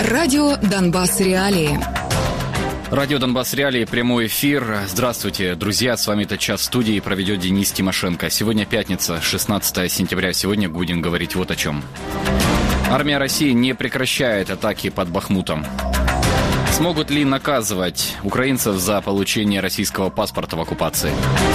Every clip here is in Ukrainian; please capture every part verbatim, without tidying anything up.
Радио «Донбасс. Реалии». Радио «Донбасс. Реалии», прямой эфир. Здравствуйте, друзья. С вами этот час в студии проведет Денис Тимошенко. Сегодня пятница, шестнадцатое сентября. Сегодня будем говорить вот о чем. Армия России не прекращает атаки под Бахмутом. Смогут ли наказывать украинцев за получение российского паспорта в оккупации?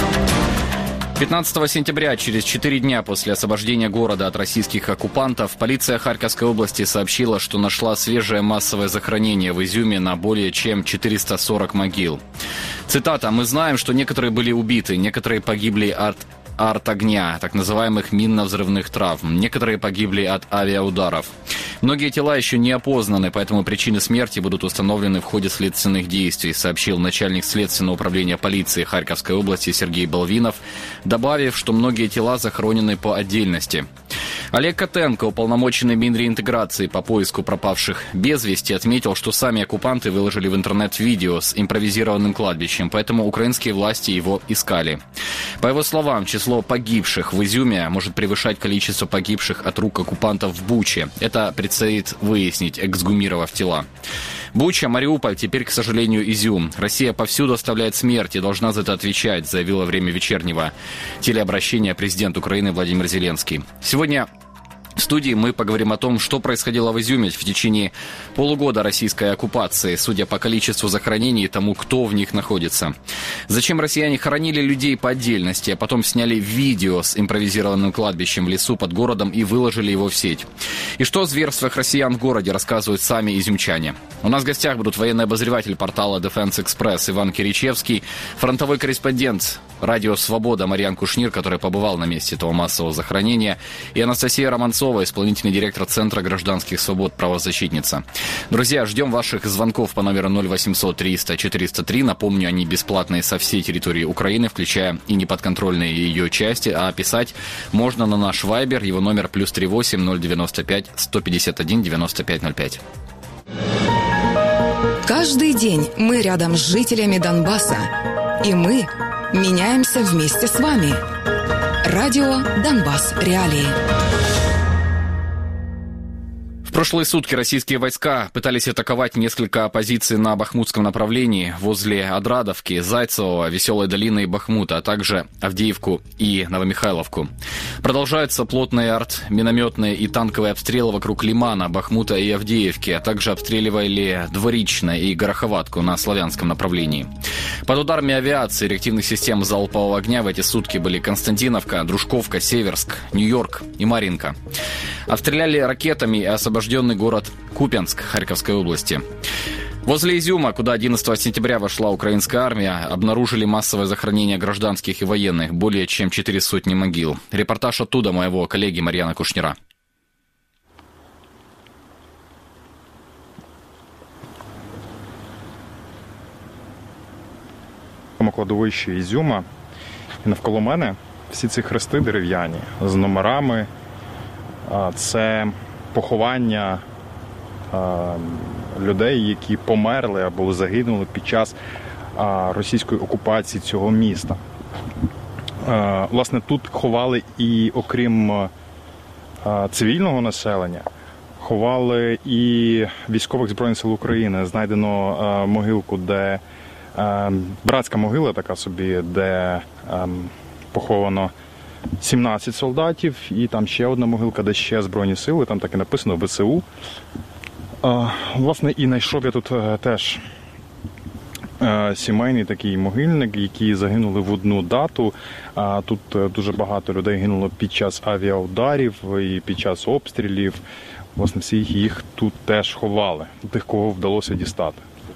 пятнадцатого сентября, через четыре дня после освобождения города от российских оккупантов, полиция Харьковской области сообщила, что нашла свежее массовое захоронение в Изюме на более чем четыреста сорок могил. Цитата: «Мы знаем, что некоторые были убиты, некоторые погибли от арт-огня, так называемых минно-взрывных травм. Некоторые погибли от авиаударов. Многие тела еще не опознаны, поэтому причины смерти будут установлены в ходе следственных действий», сообщил начальник Следственного управления полиции Харьковской области Сергей Балвинов, добавив, что многие тела захоронены по отдельности. Олег Котенко, уполномоченный Минреинтеграции по поиску пропавших без вести, отметил, что сами оккупанты выложили в интернет видео с импровизированным кладбищем, поэтому украинские власти его искали. По его словам, число погибших в Изюме может превышать количество погибших от рук оккупантов в Буче. Это предстоит выяснить, эксгумировав тела. Буча, Мариуполь, теперь, к сожалению, Изюм. Россия повсюду оставляет смерть и должна за это отвечать, заявил во время вечернего телеобращения президент Украины Владимир Зеленский. Сегодня в студии мы поговорим о том, что происходило в Изюме в течение полугода российской оккупации, судя по количеству захоронений и тому, кто в них находится. Зачем россияне хоронили людей по отдельности, а потом сняли видео с импровизированным кладбищем в лесу под городом и выложили его в сеть. И что о зверствах россиян в городе рассказывают сами изюмчане. У нас в гостях будут военный обозреватель портала Defense Express Иван Киричевский, фронтовой корреспондент радио «Свобода» Марьян Кушнир, который побывал на месте этого массового захоронения, и Анастасия Романцова, исполнительный директор Центра гражданских свобод, правозащитница. Друзья, ждем ваших звонков по номеру ноль восемьсот триста четыреста три. Напомню, они бесплатные со всей территории Украины, включая и неподконтрольные ее части, а писать можно на наш Вайбер, его номер плюс три восемь ноль девяносто пять сто пятьдесят один девяносто пять ноль пять. Каждый день мы рядом с жителями Донбасса, и мы меняемся вместе с вами. Радио «Донбасс. Реалии». В прошлые сутки российские войска пытались атаковать несколько позиций на бахмутском направлении возле Отрадовки, Зайцевого, Веселой долины и Бахмута, а также Авдеевку и Новомихайловку. Продолжаются плотные арт, минометные и танковые обстрелы вокруг Лимана, Бахмута и Авдеевки, а также обстреливали Дворичное и Гороховатку на славянском направлении. Под ударами авиации и реактивных систем залпового огня в эти сутки были Константиновка, Дружковка, Северск, Нью-Йорк и Маринка. Обстреляли ракетами и освобожденный город Купянск Харьковской области. Возле Изюма, куда одиннадцатого сентября вошла украинская армия, обнаружили массовое захоронение гражданских и военных, более чем четыре сотни могил. Репортаж оттуда моего коллеги Марьяна Кушнира. Кладовище Ізюма, і навколо мене всі ці хрести дерев'яні з номерами. Це поховання людей, які померли або загинули під час російської окупації цього міста. Власне, тут ховали і, окрім цивільного населення, ховали і військових Збройних сил України. Знайдено могилку, де братська могила така собі, де поховано сімнадцять солдатів, і там ще одна могилка, де ще Збройні сили, там так і написано Ве Се У. Власне, і знайшов я тут теж сімейний такий могильник, які загинули в одну дату. Тут дуже багато людей гинуло під час авіаударів і під час обстрілів. Власне, всіх їх тут теж ховали, тих, кого вдалося дістати.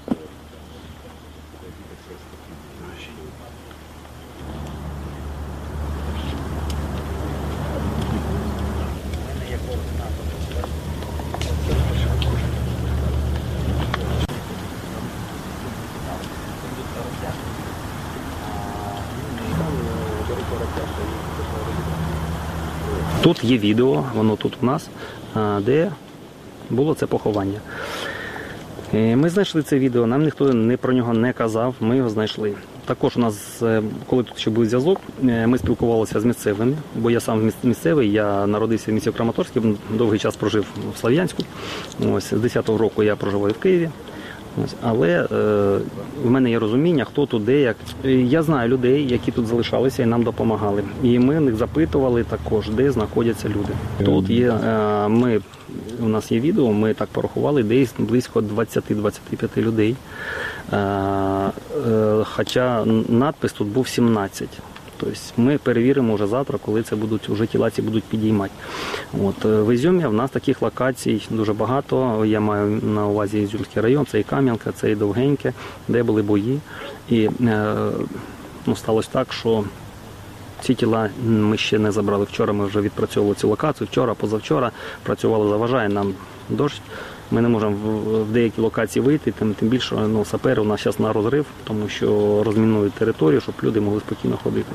Тут є відео, воно тут у нас, де було це поховання. Ми знайшли це відео, нам ніхто не про нього не казав, ми його знайшли. Також у нас, коли тут ще був зв'язок, ми спілкувалися з місцевими, бо я сам місцевий, я народився в місті Краматорську, довгий час прожив в Слов'янську. Ось, з десятого року я проживаю в Києві. Ось, але е, в мене є розуміння, хто тут, де, як. Я знаю людей, які тут залишалися і нам допомагали. І ми них запитували також, де знаходяться люди. Тут є, е, ми, у нас є відео, ми так порахували, десь близько двадцять-двадцять п'ять людей. Е, е, хоча надпис тут був сімнадцять. Тобто ми перевіримо вже завтра, коли це будуть, вже тіла ці будуть підіймати. От, в Ізюмі в нас таких локацій дуже багато. Я маю на увазі Ізюмський район, це і Кам'янка, це і Довгеньке, де були бої. І е, ну, сталося так, що ці тіла ми ще не забрали. Вчора ми вже відпрацьовували цю локацію, вчора, позавчора працювали, заважає нам дощ. Ми не можемо в деякі локації вийти, тим, тим більше ну, сапери у нас зараз на розрив, тому що розмінують територію, щоб люди могли спокійно ходити.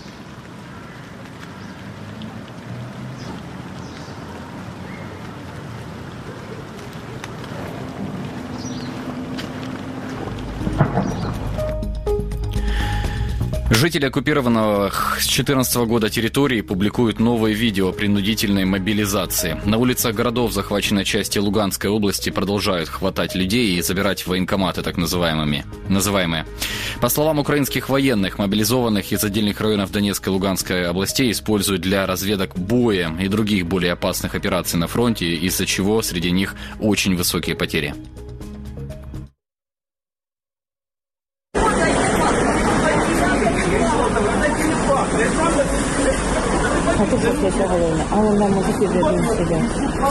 Жители оккупированного с две тысячи четырнадцатого года территории публикуют новые видео о принудительной мобилизации. На улицах городов захваченной части Луганской области продолжают хватать людей и забирать в военкоматы, так называемыми, называемые. По словам украинских военных, мобилизованных из отдельных районов Донецкой и Луганской областей используют для разведок боя и других более опасных операций на фронте, из-за чего среди них очень высокие потери. А тут все головне, а вона може підвідати себе.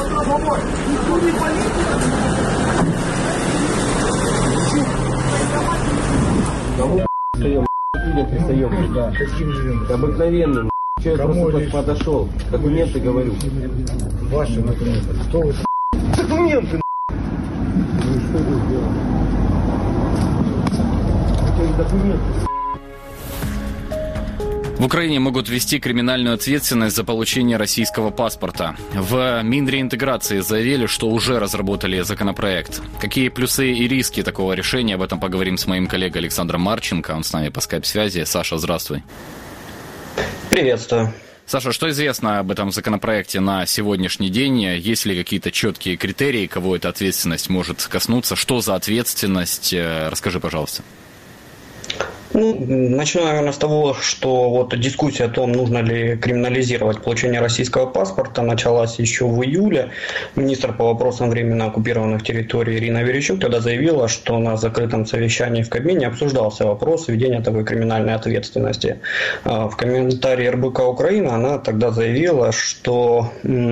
Встаем, встаем, да. Каким живем? Обыкновенным. Че я просто подошел. Документы говорю. Ваши документы. Кто вы? Документы. Ну что вы сделали? Документы. В Украине могут ввести криминальную ответственность за получение российского паспорта. В Минреинтеграции заявили, что уже разработали законопроект. Какие плюсы и риски такого решения? Об этом поговорим с моим коллегой Александром Марченко. Он с нами по скайп-связи. Саша, здравствуй. Приветствую. Саша, что известно об этом законопроекте на сегодняшний день? Есть ли какие-то четкие критерии, кого эта ответственность может коснуться? Что за ответственность? Расскажи, пожалуйста. Ну, начну, наверное, с того, что вот дискуссия о том, нужно ли криминализировать получение российского паспорта, началась еще в июле. Министр по вопросам временно оккупированных территорий Ирина Верещук тогда заявила, что на закрытом совещании в Кабмине обсуждался вопрос введения такой криминальной ответственности. В комментарии эр бэ ка Украина она тогда заявила, что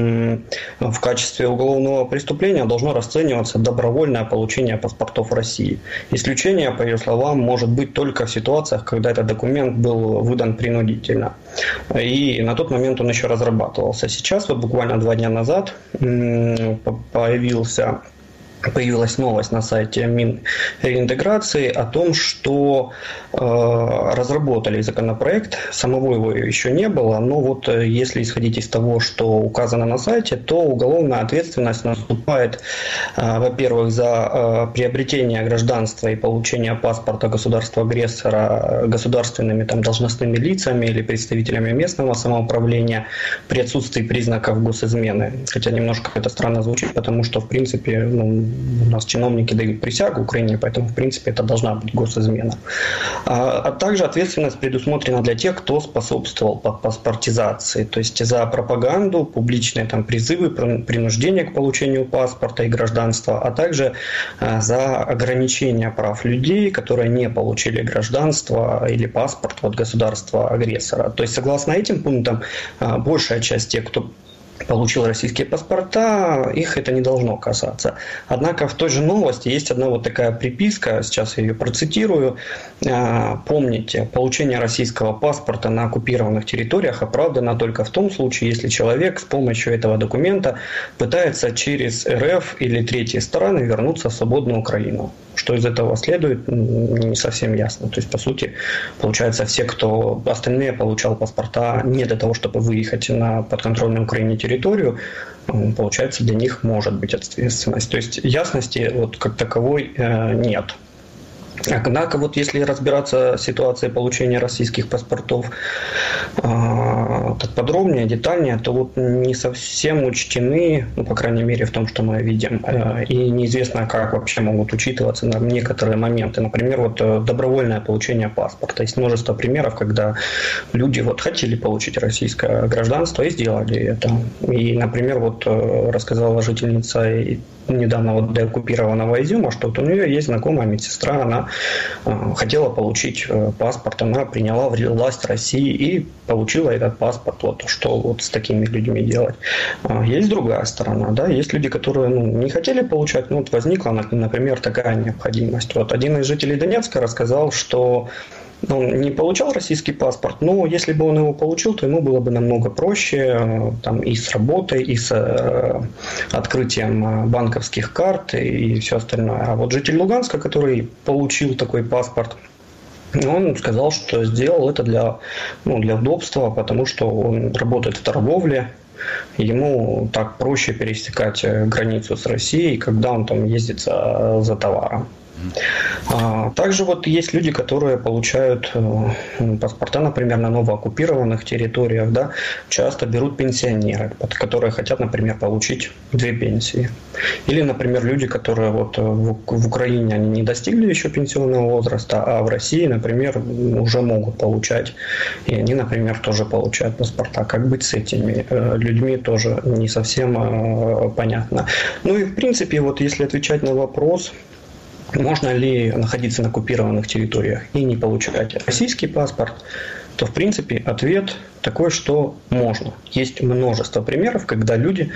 в качестве уголовного преступления должно расцениваться добровольное получение паспортов России. Исключение, по ее словам, может быть только в ситуации, когда этот документ был выдан принудительно. И на тот момент он еще разрабатывался. Сейчас, вот буквально два дня назад, появился... Появилась новость на сайте Минреинтеграции о том, что э, разработали законопроект, самого его еще не было, но вот если исходить из того, что указано на сайте, то уголовная ответственность наступает, э, во-первых, за э, приобретение гражданства и получение паспорта государства-агрессора государственными там, должностными лицами или представителями местного самоуправления при отсутствии признаков госизмены. Хотя немножко это странно звучит, потому что, в принципе, ну, у нас чиновники дают присягу Украине, поэтому, в принципе, это должна быть госизмена. А, а также ответственность предусмотрена для тех, кто способствовал паспортизации, то есть за пропаганду, публичные там, призывы, принуждение к получению паспорта и гражданства, а также а, за ограничение прав людей, которые не получили гражданство или паспорт от государства-агрессора. То есть, согласно этим пунктам, а, большая часть тех, кто получил российские паспорта, их это не должно касаться. Однако в той же новости есть одна вот такая приписка, сейчас я ее процитирую. Помните, получение российского паспорта на оккупированных территориях оправдано только в том случае, если человек с помощью этого документа пытается через эр эф или третьи страны вернуться в свободную Украину. Что из этого следует, не совсем ясно. То есть, по сути, получается, все, кто остальные получал паспорта не для того, чтобы выехать на подконтрольную Украине территорию, получается, для них может быть ответственность. То есть, ясности вот как таковой нет. Однако, вот если разбираться в ситуации получения российских паспортов э, так подробнее, детальнее, то вот не совсем учтены, ну, по крайней мере, в том, что мы видим, э, и неизвестно, как вообще могут учитываться на некоторые моменты. Например, вот э, добровольное получение паспорта. Есть множество примеров, когда люди вот хотели получить российское гражданство и сделали это. И, например, вот э, рассказала жительница недавно вот деоккупированного Изюма, что вот у нее есть знакомая медсестра, она э, хотела получить э, паспорт, она приняла власть России и получила этот паспорт. Вот что вот с такими людьми делать. Э, есть другая сторона, да, есть люди, которые ну, не хотели получать, но вот возникла, например, такая необходимость. Вот один из жителей Донецка рассказал, что он не получал российский паспорт, но если бы он его получил, то ему было бы намного проще там, и с работой, и с э, открытием банковских карт и все остальное. А вот житель Луганска, который получил такой паспорт, он сказал, что сделал это для, ну, для удобства, потому что он работает в торговле, ему так проще пересекать границу с Россией, когда он там ездит за, за товаром. Также вот есть люди, которые получают паспорта, например, на новооккупированных территориях, да, часто берут пенсионеры, которые хотят, например, получить две пенсии. Или, например, люди, которые вот в, в Украине они не достигли еще пенсионного возраста, а в России, например, уже могут получать. И они, например, тоже получают паспорта. Как быть с этими людьми, тоже не совсем понятно. Ну и, в принципе, вот если отвечать на вопрос, можно ли находиться на оккупированных территориях и не получать российский паспорт, то, в принципе, ответ такой, что можно. Есть множество примеров, когда люди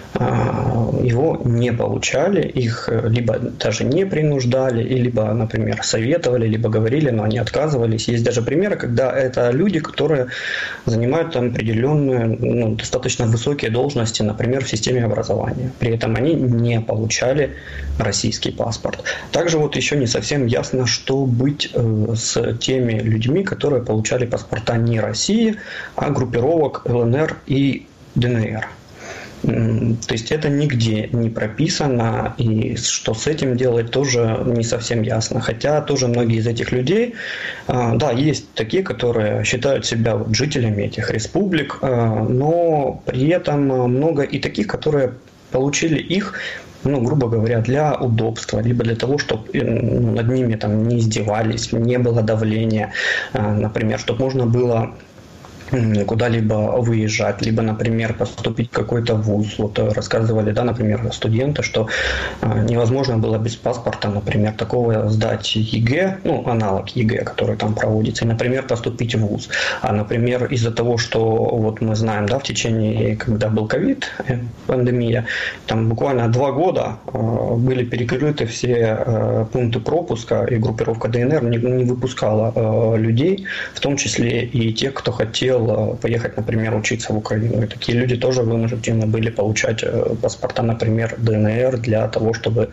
его не получали, их либо даже не принуждали, либо, например, советовали, либо говорили, но они отказывались. Есть даже примеры, когда это люди, которые занимают там определенные, ну, достаточно высокие должности, например, в системе образования. При этом они не получали российский паспорт. Также вот еще не совсем ясно, что быть с теми людьми, которые получали паспорта не России, а группировок ЛНР и ДНР. То есть это нигде не прописано, и что с этим делать тоже не совсем ясно. Хотя тоже многие из этих людей, да, есть такие, которые считают себя вот жителями этих республик, но при этом много и таких, которые получили их, ну, грубо говоря, для удобства, либо для того, чтобы над ними там не издевались, не было давления, например, чтобы можно было куда-либо выезжать, либо, например, поступить в какой-то вуз. Вот рассказывали, да, например, студенты, что невозможно было без паспорта, например, такого сдать ЕГЭ, ну, аналог ЕГЭ, который там проводится, и, например, поступить в вуз. А, например, из-за того, что вот мы знаем, да, в течение, когда был ковид, пандемия, там буквально два года были перекрыты все пункты пропуска, и группировка ДНР не, не выпускала людей, в том числе и тех, кто хотел поехать, например, учиться в Украину. И такие люди тоже вынуждены были получать паспорта, например, ДНР для того, чтобы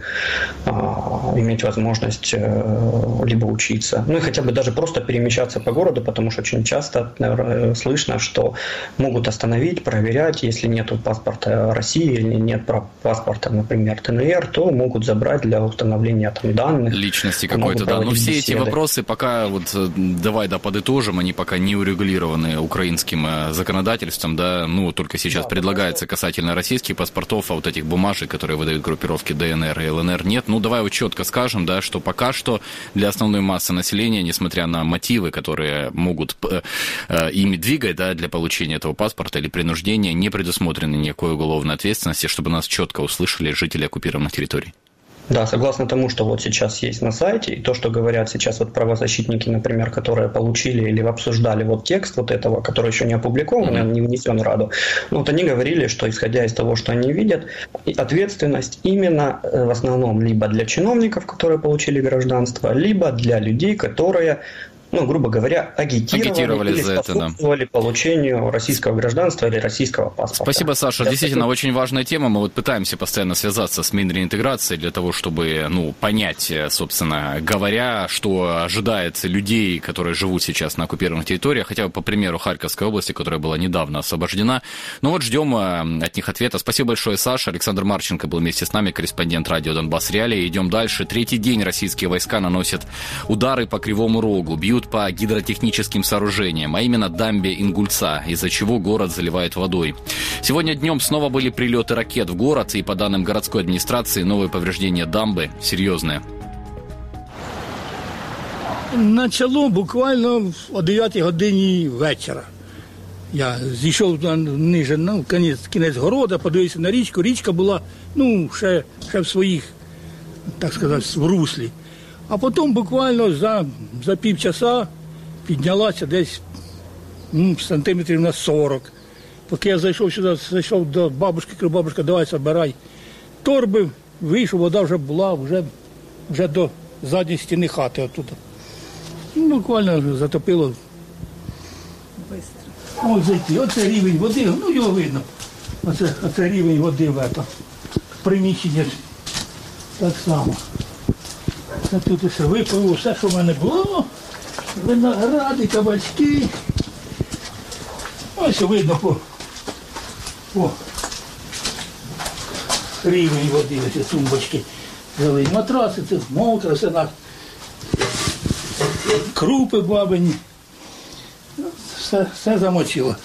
а, иметь возможность а, либо учиться, ну и хотя бы даже просто перемещаться по городу, потому что очень часто наверное, слышно, что могут остановить, проверять, если нет паспорта России или нет паспорта, например, ДНР, то могут забрать для установления там данных. Личности какой-то, да. Но все беседы. Эти вопросы пока, вот давай да подытожим, они пока не урегулированы украинским законодательством, да, ну, только сейчас да, предлагается касательно российских паспортов, а вот этих бумажек, которые выдают группировки ДНР и ЛНР, нет. Ну, давай вот четко скажем, да, что пока что для основной массы населения, несмотря на мотивы, которые могут э, э, ими двигать, да, для получения этого паспорта или принуждения, не предусмотрены никакой уголовной ответственности, чтобы нас четко услышали жители оккупированных территорий. Да, согласно тому, что вот сейчас есть на сайте, и то, что говорят сейчас вот правозащитники, например, которые получили или обсуждали вот текст вот этого, который еще не опубликован, mm-hmm. не внесен в Раду, ну, вот они говорили, что исходя из того, что они видят, ответственность именно в основном либо для чиновников, которые получили гражданство, либо для людей, которые ну, грубо говоря, агитировали, агитировали или за способствовали это, да. получению российского гражданства или российского паспорта. Спасибо, Саша. Я Действительно, хочу... очень важная тема. Мы вот пытаемся постоянно связаться с Минреинтеграцией для того, чтобы, ну, понять, собственно говоря, что ожидает людей, которые живут сейчас на оккупированных территориях, хотя бы по примеру Харьковской области, которая была недавно освобождена. Ну вот ждем от них ответа. Спасибо большое, Саша. Александр Марченко был вместе с нами, корреспондент радио «Донбасс Реалии». Идем дальше. Третий день российские войска наносят удары по Кривому Рогу, бьют по гидротехническим сооружениям, а именно дамбе Ингульца, из-за чего город заливает водой. Сегодня днем снова были прилеты ракет в город, и по данным городской администрации, новые повреждения дамбы серьезные. Начало буквально о дев'ятій годині вечора. Я зійшов ниже, ну, кінець, кінець города, подивився на річку. Річка була, ну, ще, ще в своїх, так сказати, в руслі. А потім буквально за, за півчаса піднялася десь ну, сантиметрів на сорок. Поки я зайшов сюди, зайшов до бабушки, кажу, бабушка, давай, забирай торби, вийшов, вода вже була, вже, вже до задньої стіни хати оттуда. Ну, буквально затопило. Ось зайти, оце рівень води, ну його видно. Оце, оце рівень води в ето. Приміщення так само. Це тут усе випало, все, що в мене було. Виногради, кабачки. Ось видно по, по рівень води, ось тумбочки. Взяли матраси, це мокре, все на крупи бабині. Все, все замочило.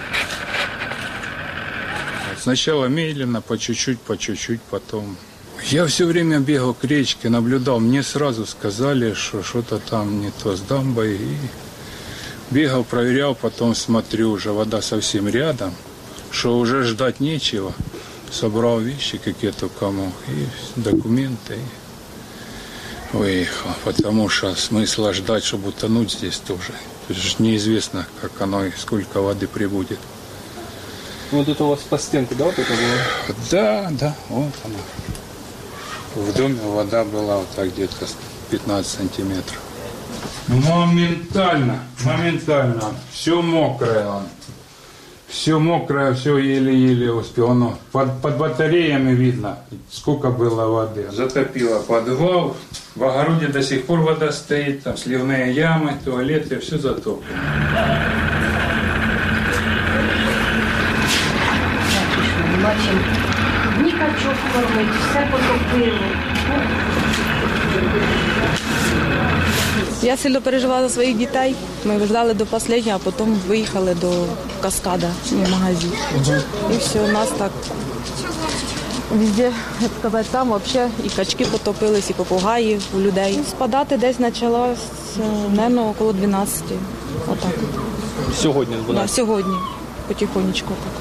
Сначала медленно, по чуть-чуть, по чуть-чуть, потом. Я все время бегал к речке, наблюдал. Мне сразу сказали, что что-то там не то с дамбой. И бегал, проверял, потом смотрю, уже вода совсем рядом, что уже ждать нечего. Собрал вещи какие-то кому и документы. И выехал, потому что смысла ждать, чтобы утонуть здесь тоже. Неизвестно, как оно и сколько воды прибудет. Вот это у вас по стенке, да, вот это было? Да, да, вот она. В доме вода была вот так где-то пятнадцать сантиметров. Моментально, моментально. Все мокрое. Все мокрое, все еле-еле успел. Ну, под, под батареями видно, сколько было воды. Затопило подвал. В огороде до сих пор вода стоит. Там сливные ямы, туалеты, все затоплено. Бачимо, ні качок кормить, все потопило. Я сильно переживала за своїх дітей. Ми ждали до останнього, а потім виїхали до Каскада, в магазин. І все, у нас так везде, як сказати, там взагалі і качки потопились, і попугаї у людей. Спадати десь почалось, мабуть, около дванадцяти. Отак. Сьогодні? Да, сьогодні, потихонечку так.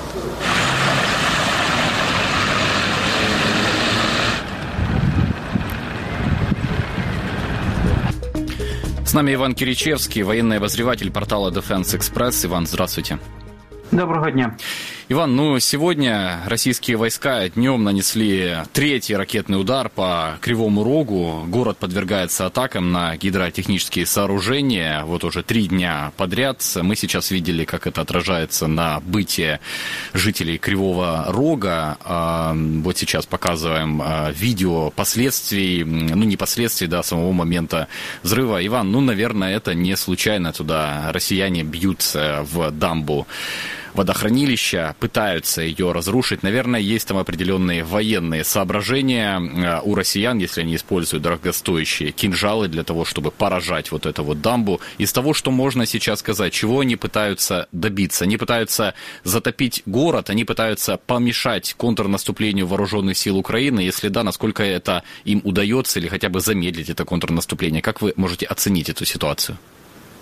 С нами Иван Киричевский, военный обозреватель портала Defense Express. Иван, здравствуйте. Доброго дня. Иван, ну сегодня российские войска днем нанесли третий ракетный удар по Кривому Рогу. Город подвергается атакам на гидротехнические сооружения вот уже три дня подряд. Мы сейчас видели, как это отражается на быте жителей Кривого Рога. Вот сейчас показываем видео последствий, ну не последствий, да, самого момента взрыва. Иван, ну, наверное, это не случайно туда россияне бьют в дамбу водохранилища, пытаются ее разрушить. Наверное, есть там определенные военные соображения у россиян, если они используют дорогостоящие кинжалы для того, чтобы поражать вот эту вот дамбу. Из того, что можно сейчас сказать, чего они пытаются добиться? Они пытаются затопить город, они пытаются помешать контрнаступлению вооруженных сил Украины. Если да, насколько это им удается или хотя бы замедлить это контрнаступление? Как вы можете оценить эту ситуацию?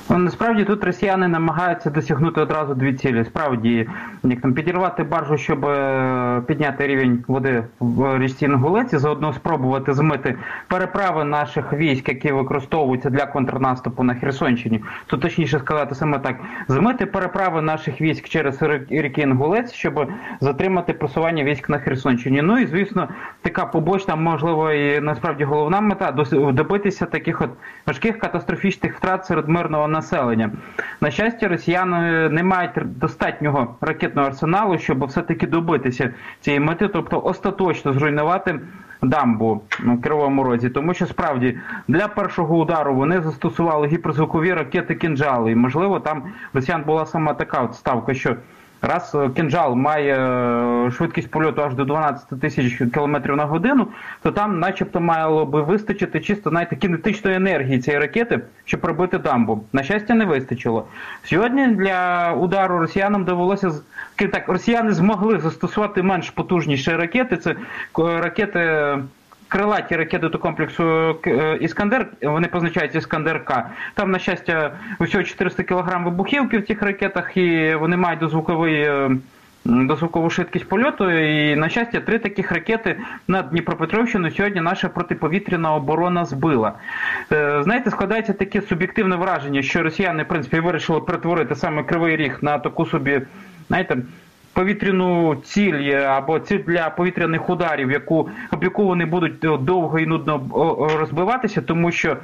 Насправді тут росіяни намагаються досягнути одразу дві цілі. Справді, як там підірвати баржу, щоб підняти рівень води в річці Інгулець, заодно спробувати змити переправи наших військ, які використовуються для контрнаступу на Херсонщині. Тут точніше сказати саме так: змити переправи наших військ через ріки Інгулець, щоб затримати просування військ на Херсонщині. Ну і, звісно, така побочна, можливо, і насправді головна мета – добитися таких от важких катастрофічних втрат серед мирного населення. На щастя, росіяни не мають достатнього ракетного арсеналу, щоб все-таки добитися цієї мети, тобто остаточно зруйнувати дамбу в Кривому Розі. Тому що, справді, для першого удару вони застосували гіперзвукові ракети «Кинджали». І, можливо, там росіян була сама така от ставка, що раз «Кинджал» має швидкість польоту аж до дванадцять тисяч кілометрів на годину, то там начебто мало би вистачити чисто, знаєте, кінетичної енергії цієї ракети, щоб пробити дамбу. На щастя, не вистачило. Сьогодні для удару росіянам довелося, так, росіяни змогли застосувати менш потужніші ракети. Це ракети... крилаті ракети до комплексу «Іскандер», вони позначаються «Іскандер-К». Там, на щастя, усього чотириста кілограм вибухівки в цих ракетах, і вони мають дозвуковий, дозвукову швидкість польоту. І, на щастя, три таких ракети над Дніпропетровщину сьогодні наша протиповітряна оборона збила. Знаєте, складається таке суб'єктивне враження, що росіяни, в принципі, вирішили перетворити саме Кривий Ріг на таку собі, знаєте, повітряну ціль або ціль для повітряних ударів, яку, об яку вони будуть довго і нудно розбиватися, тому що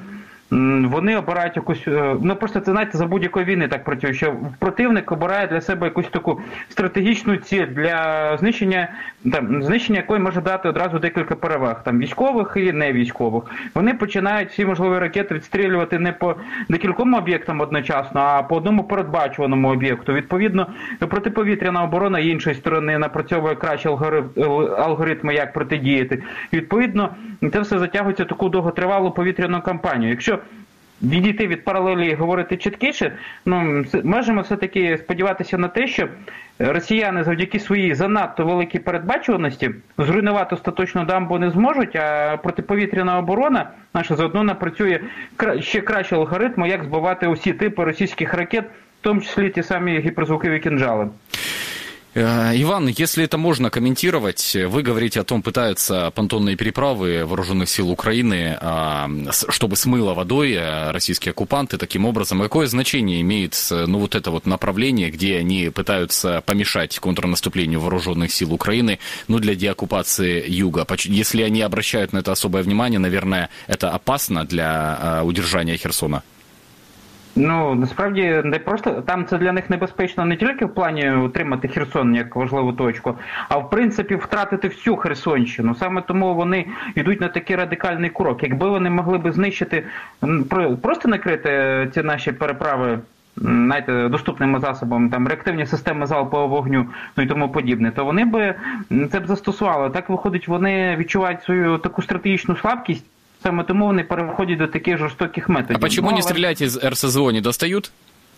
вони обирають якусь, ну просто це, знаєте, за будь-якої війни так працює, що противник обирає для себе якусь таку стратегічну ціль для знищення, там, знищення якої може дати одразу декілька переваг, там, військових і невійськових. Вони починають всі можливі ракети відстрілювати не по декільком об'єктам одночасно, а по одному передбачуваному об'єкту. Відповідно, протиповітряна оборона іншої сторони напрацьовує кращі алгоритми, як протидіяти. Відповідно, це все затягується в таку довготривалу повітряну кампанію. Якщо відійти від паралелі і говорити чіткіше, ну, можемо все-таки сподіватися на те, що росіяни завдяки своїй занадто великій передбачуваності зруйнувати остаточно дамбу не зможуть, а протиповітряна оборона наша заодно напрацює ще кращі алгоритми, як збивати усі типи російських ракет, в тому числі ті самі гіперзвукові «Кинджали». Иван, если это можно комментировать, вы говорите о том, пытаются понтонные переправы вооруженных сил Украины, чтобы смыло водой российские оккупанты, таким образом. Какое значение имеет, ну, вот это вот направление, где они пытаются помешать контрнаступлению вооруженных сил Украины, ну, для деоккупации юга? Если они обращают на это особое внимание, наверное, это опасно для удержания Херсона? Ну, насправді, не просто там це для них небезпечно не тільки в плані утримати Херсон як важливу точку, а в принципі втратити всю Херсонщину. Саме тому вони йдуть на такий радикальний крок. Якби вони могли б знищити, просто накрити ці наші переправи, знаєте, доступними засобами, там, реактивні системи залпового вогню, ну і тому подібне, то вони б це б застосували. Так виходить, вони відчувають свою таку стратегічну слабкість. Саме тому вони переходять до таких жорстоких методів. А почему ну, не стрелять из эр эс зэ о, не достают?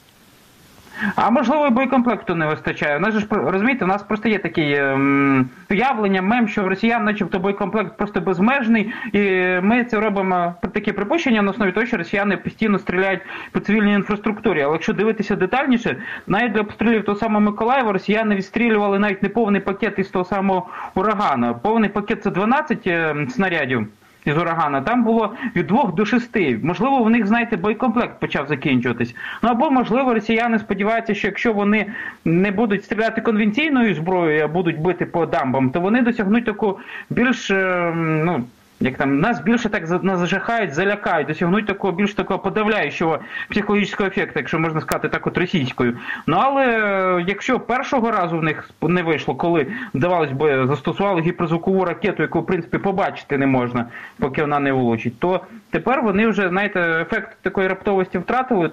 А можливо, боєкомплекту не вистачає. У нас же ж, розумієте, у нас просто є таке ем, уявлення, мем, що в росіян начебто боєкомплект просто безмежний, і ми це робимо такі припущення на основі того, що росіяни постійно стріляють по цивільній інфраструктурі. Але якщо дивитися детальніше, навіть для обстрілів того самого Миколаєва росіяни відстрілювали навіть не повний пакет із того самого урагана. Повний пакет – це дванадцять е, снарядів із урагана, там було від двох до шести. Можливо, в них, знаєте, боєкомплект почав закінчуватись. Ну, або, можливо, росіяни сподіваються, що якщо вони не будуть стріляти конвенційною зброєю, а будуть бити по дамбам, то вони досягнуть таку більш, ну, як там, нас більше так назажахають, залякають, досягнуть такого більш такого подавляючого психологічного ефекту, якщо можна сказати так от російською. Ну, але якщо першого разу в них не вийшло, коли, здавалось би, застосували гіперзвукову ракету, яку, в принципі, побачити не можна, поки вона не влучить, то тепер вони вже, знаєте, ефект такої раптовості втратили,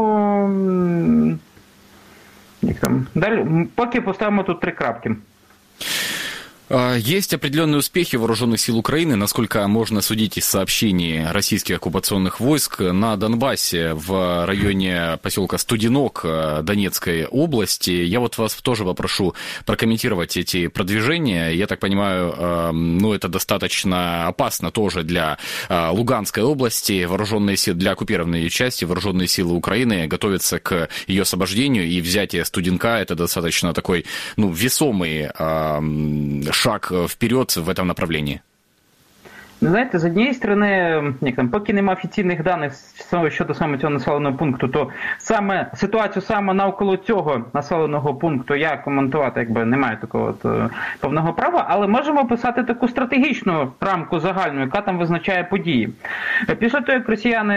тому як там, далі, поки поставимо тут три крапки. Есть определенные успехи вооруженных сил Украины, насколько можно судить из сообщений российских оккупационных войск на Донбассе в районе поселка Студенок Донецкой области. Я вот вас тоже попрошу прокомментировать эти продвижения. Я так понимаю, ну, это достаточно опасно тоже для Луганской области. Вооруженные силы, для оккупированной части вооруженные силы Украины готовятся к ее освобождению, и взятие Студенка — это достаточно такой, ну, весомый шаг вперед в этом направлении? Знаєте, з однієї сторони, як там, поки немає офіційних даних щодо саме цього населеного пункту, то саме ситуацію саме навколо цього населеного пункту я коментувати якби не маю такого от, повного права, але можемо писати таку стратегічну рамку загальну, яка там визначає події. Після того, як росіяни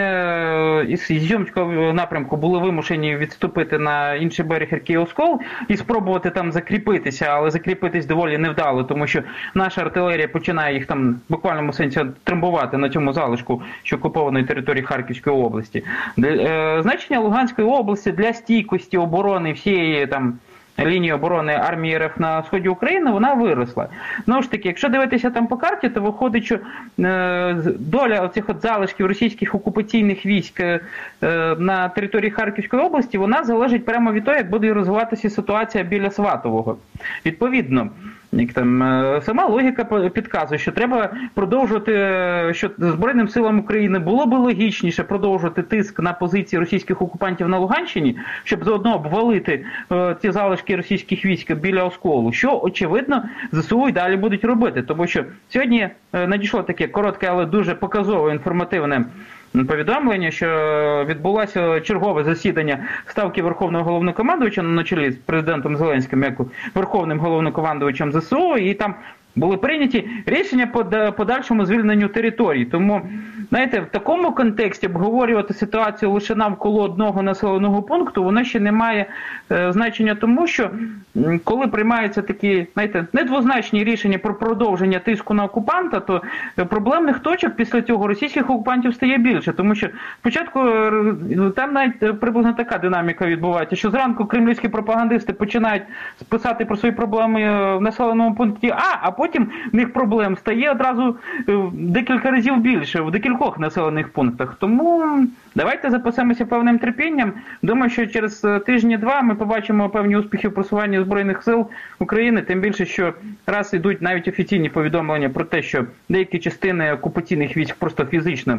із Ізюмського напрямку були вимушені відступити на інший берег ріки Оскол і спробувати там закріпитися, але закріпитись доволі невдало, тому що наша артилерія починає їх там в буквальному сенсі трамбувати на цьому залишку, що окупованої території Харківської області. Значення Луганської області для стійкості оборони всієї там лінії оборони армії РФ на сході України, вона виросла. Знову ж таки, якщо дивитися там по карті, то виходить, що е, доля оцих от залишків російських окупаційних військ е, на території Харківської області, вона залежить прямо від того, як буде розвиватися ситуація біля Сватового. Відповідно, як там, сама логіка підказує, що треба продовжувати, що Збройним силам України було б логічніше продовжувати тиск на позиції російських окупантів на Луганщині, щоб заодно обвалити е, ці залишки російських військ біля Осколу, що, очевидно, ЗСУ і далі будуть робити. Тому що сьогодні е, надійшло таке коротке, але дуже показове, інформативне повідомлення, що відбулося чергове засідання Ставки Верховного Головнокомандувача на чолі з президентом Зеленським, як Верховним Головнокомандувачем ЗСУ, і там були прийняті рішення по подальшому звільненню територій. Тому, знаєте, в такому контексті обговорювати ситуацію лише навколо одного населеного пункту, воно ще не має е, значення тому, що коли приймаються такі, знаєте, недвозначні рішення про продовження тиску на окупанта, то проблемних точок після цього російських окупантів стає більше. Тому що спочатку там навіть приблизно така динаміка відбувається, що зранку кремлівські пропагандисти починають писати про свої проблеми в населеному пункті А, а потім в них проблем стає одразу декілька разів більше в декількох населених пунктах. Тому давайте запасемося певним терпінням. Думаю, що через тижні-два ми побачимо певні успіхи в просуванні Збройних сил України, тим більше, що раз ідуть навіть офіційні повідомлення про те, що деякі частини окупаційних військ просто фізично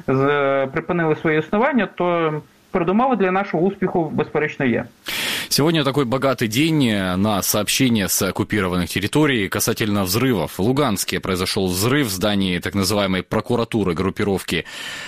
припинили своє існування, то передумови для нашего успеха, безспоречно, є. Сегодня такой богатый день на сообщения с оккупированных территорий касательно взрывов. В Луганске произошел взрыв в здании так называемой прокуратуры группировки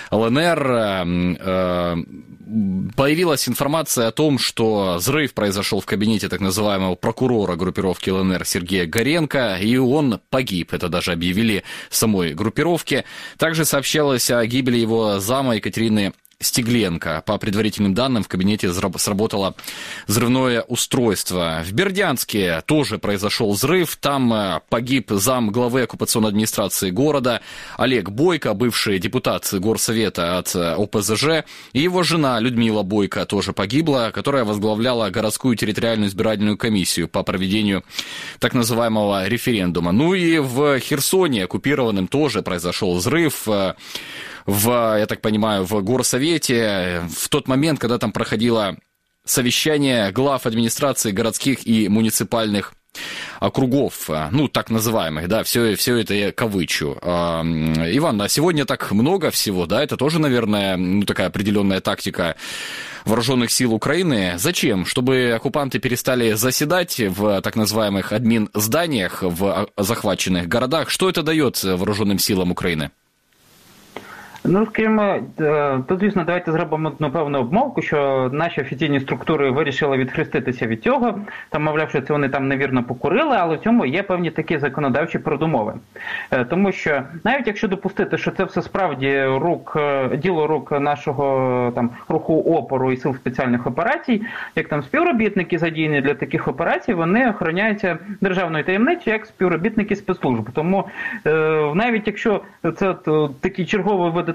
ЛНР. Появилась информация о том, что взрыв произошел в кабинете так называемого прокурора группировки ЛНР Сергея Горенко, и он погиб. Это даже объявили в самой группировке. Также сообщалось о гибели его зама Екатерины Стегленко. По предварительным данным, в кабинете сработало взрывное устройство. В Бердянске тоже произошел взрыв. Там погиб зам главы оккупационной администрации города Олег Бойко, бывший депутат горсовета от О П З Ж. И его жена Людмила Бойко тоже погибла, которая возглавляла городскую территориальную избирательную комиссию по проведению так называемого референдума. Ну и в Херсоне, оккупированном, тоже произошел взрыв. В, я так понимаю, в горсовете, в тот момент, когда там проходило совещание глав администрации городских и муниципальных округов, ну, так называемых, да, все, все это я кавычу. Иван, а сегодня так много всего, да, это тоже, наверное, ну, такая определенная тактика вооруженных сил Украины. Зачем? Чтобы оккупанты перестали заседать в так называемых админ-зданиях в захваченных городах. Что это дает вооруженным силам України? Ну, скажімо, тут, звісно, давайте зробимо одну певну обмовку, що наші офіційні структури вирішили відхреститися від цього, там, мовляв, що це вони там невірно покурили, але в цьому є певні такі законодавчі передумови. Тому що, навіть якщо допустити, що це все справді рук, діло рук нашого там руху опору і сил спеціальних операцій, як там співробітники задіяні для таких операцій, вони охороняються державною таємницею як співробітники спецслужб. Тому навіть якщо це такий черговий вид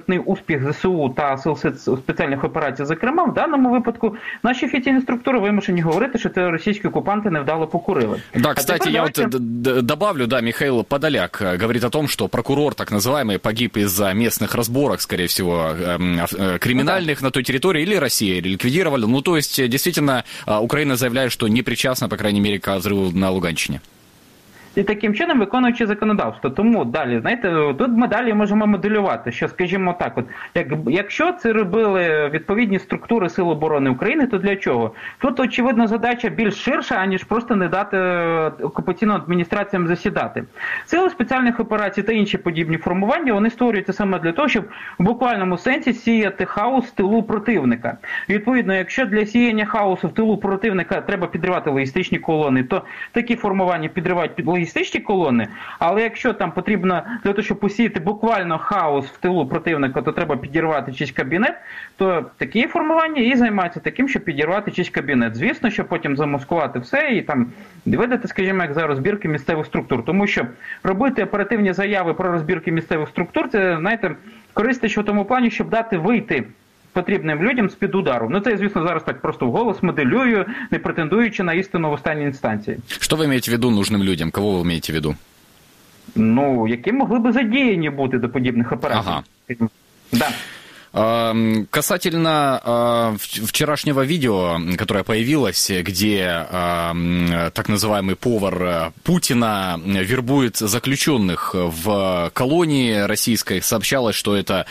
видатний успіх зе се у та сил спеціальних операцій, зокрема, в даному випадку наші офіційні структури вимушені говорити, що це російські окупанти невдало покурили. Да, кстати, я давайте... вот добавлю, да, Михаил Подоляк говорит о том, что прокурор, так называемый, погиб из-за местных разборок, скорее всего, криминальных на той территории, или Россия ликвидировали. Ну, то есть, действительно, Украина заявляет, что не причастна, по крайней мере, к взрыву на Луганщине. І таким чином виконуючи законодавство. Тому далі, знаєте, тут ми далі можемо моделювати, що, скажімо так, от, як, якщо це робили відповідні структури Сил оборони України, то для чого? Тут, очевидно, задача більш ширша, аніж просто не дати окупаційним адміністраціям засідати. Сили спеціальних операцій та інші подібні формування, вони створюються саме для того, щоб в буквальному сенсі сіяти хаос в тилу противника. І, відповідно, якщо для сіяння хаосу в тилу противника треба підривати логістичні колони, то такі формування підривають під логістичні колони, але якщо там потрібно для того, щоб посіяти буквально хаос в тилу противника, то треба підірвати чийсь кабінет, то такі формування і займаються таким, щоб підірвати чийсь кабінет. Звісно, що потім замаскувати все і там видати, скажімо, як за розбірки місцевих структур. Тому що робити оперативні заяви про розбірки місцевих структур, це, знаєте, користи що в тому плані, щоб дати вийти потрібним людям з-під удару. Ну, це я, звісно, зараз так просто вголос моделюю, не претендуючи на істину в останній інстанції. Що ви маєте в виду нужним людям? Кого ви маєте в виду? Ну, які могли би задіяні бути до подібних операцій. Ага. Да. Касательно вчерашнего видео, которое появилось, где так называемый повар Путина вербует заключенных в колонии российской, сообщалось, что это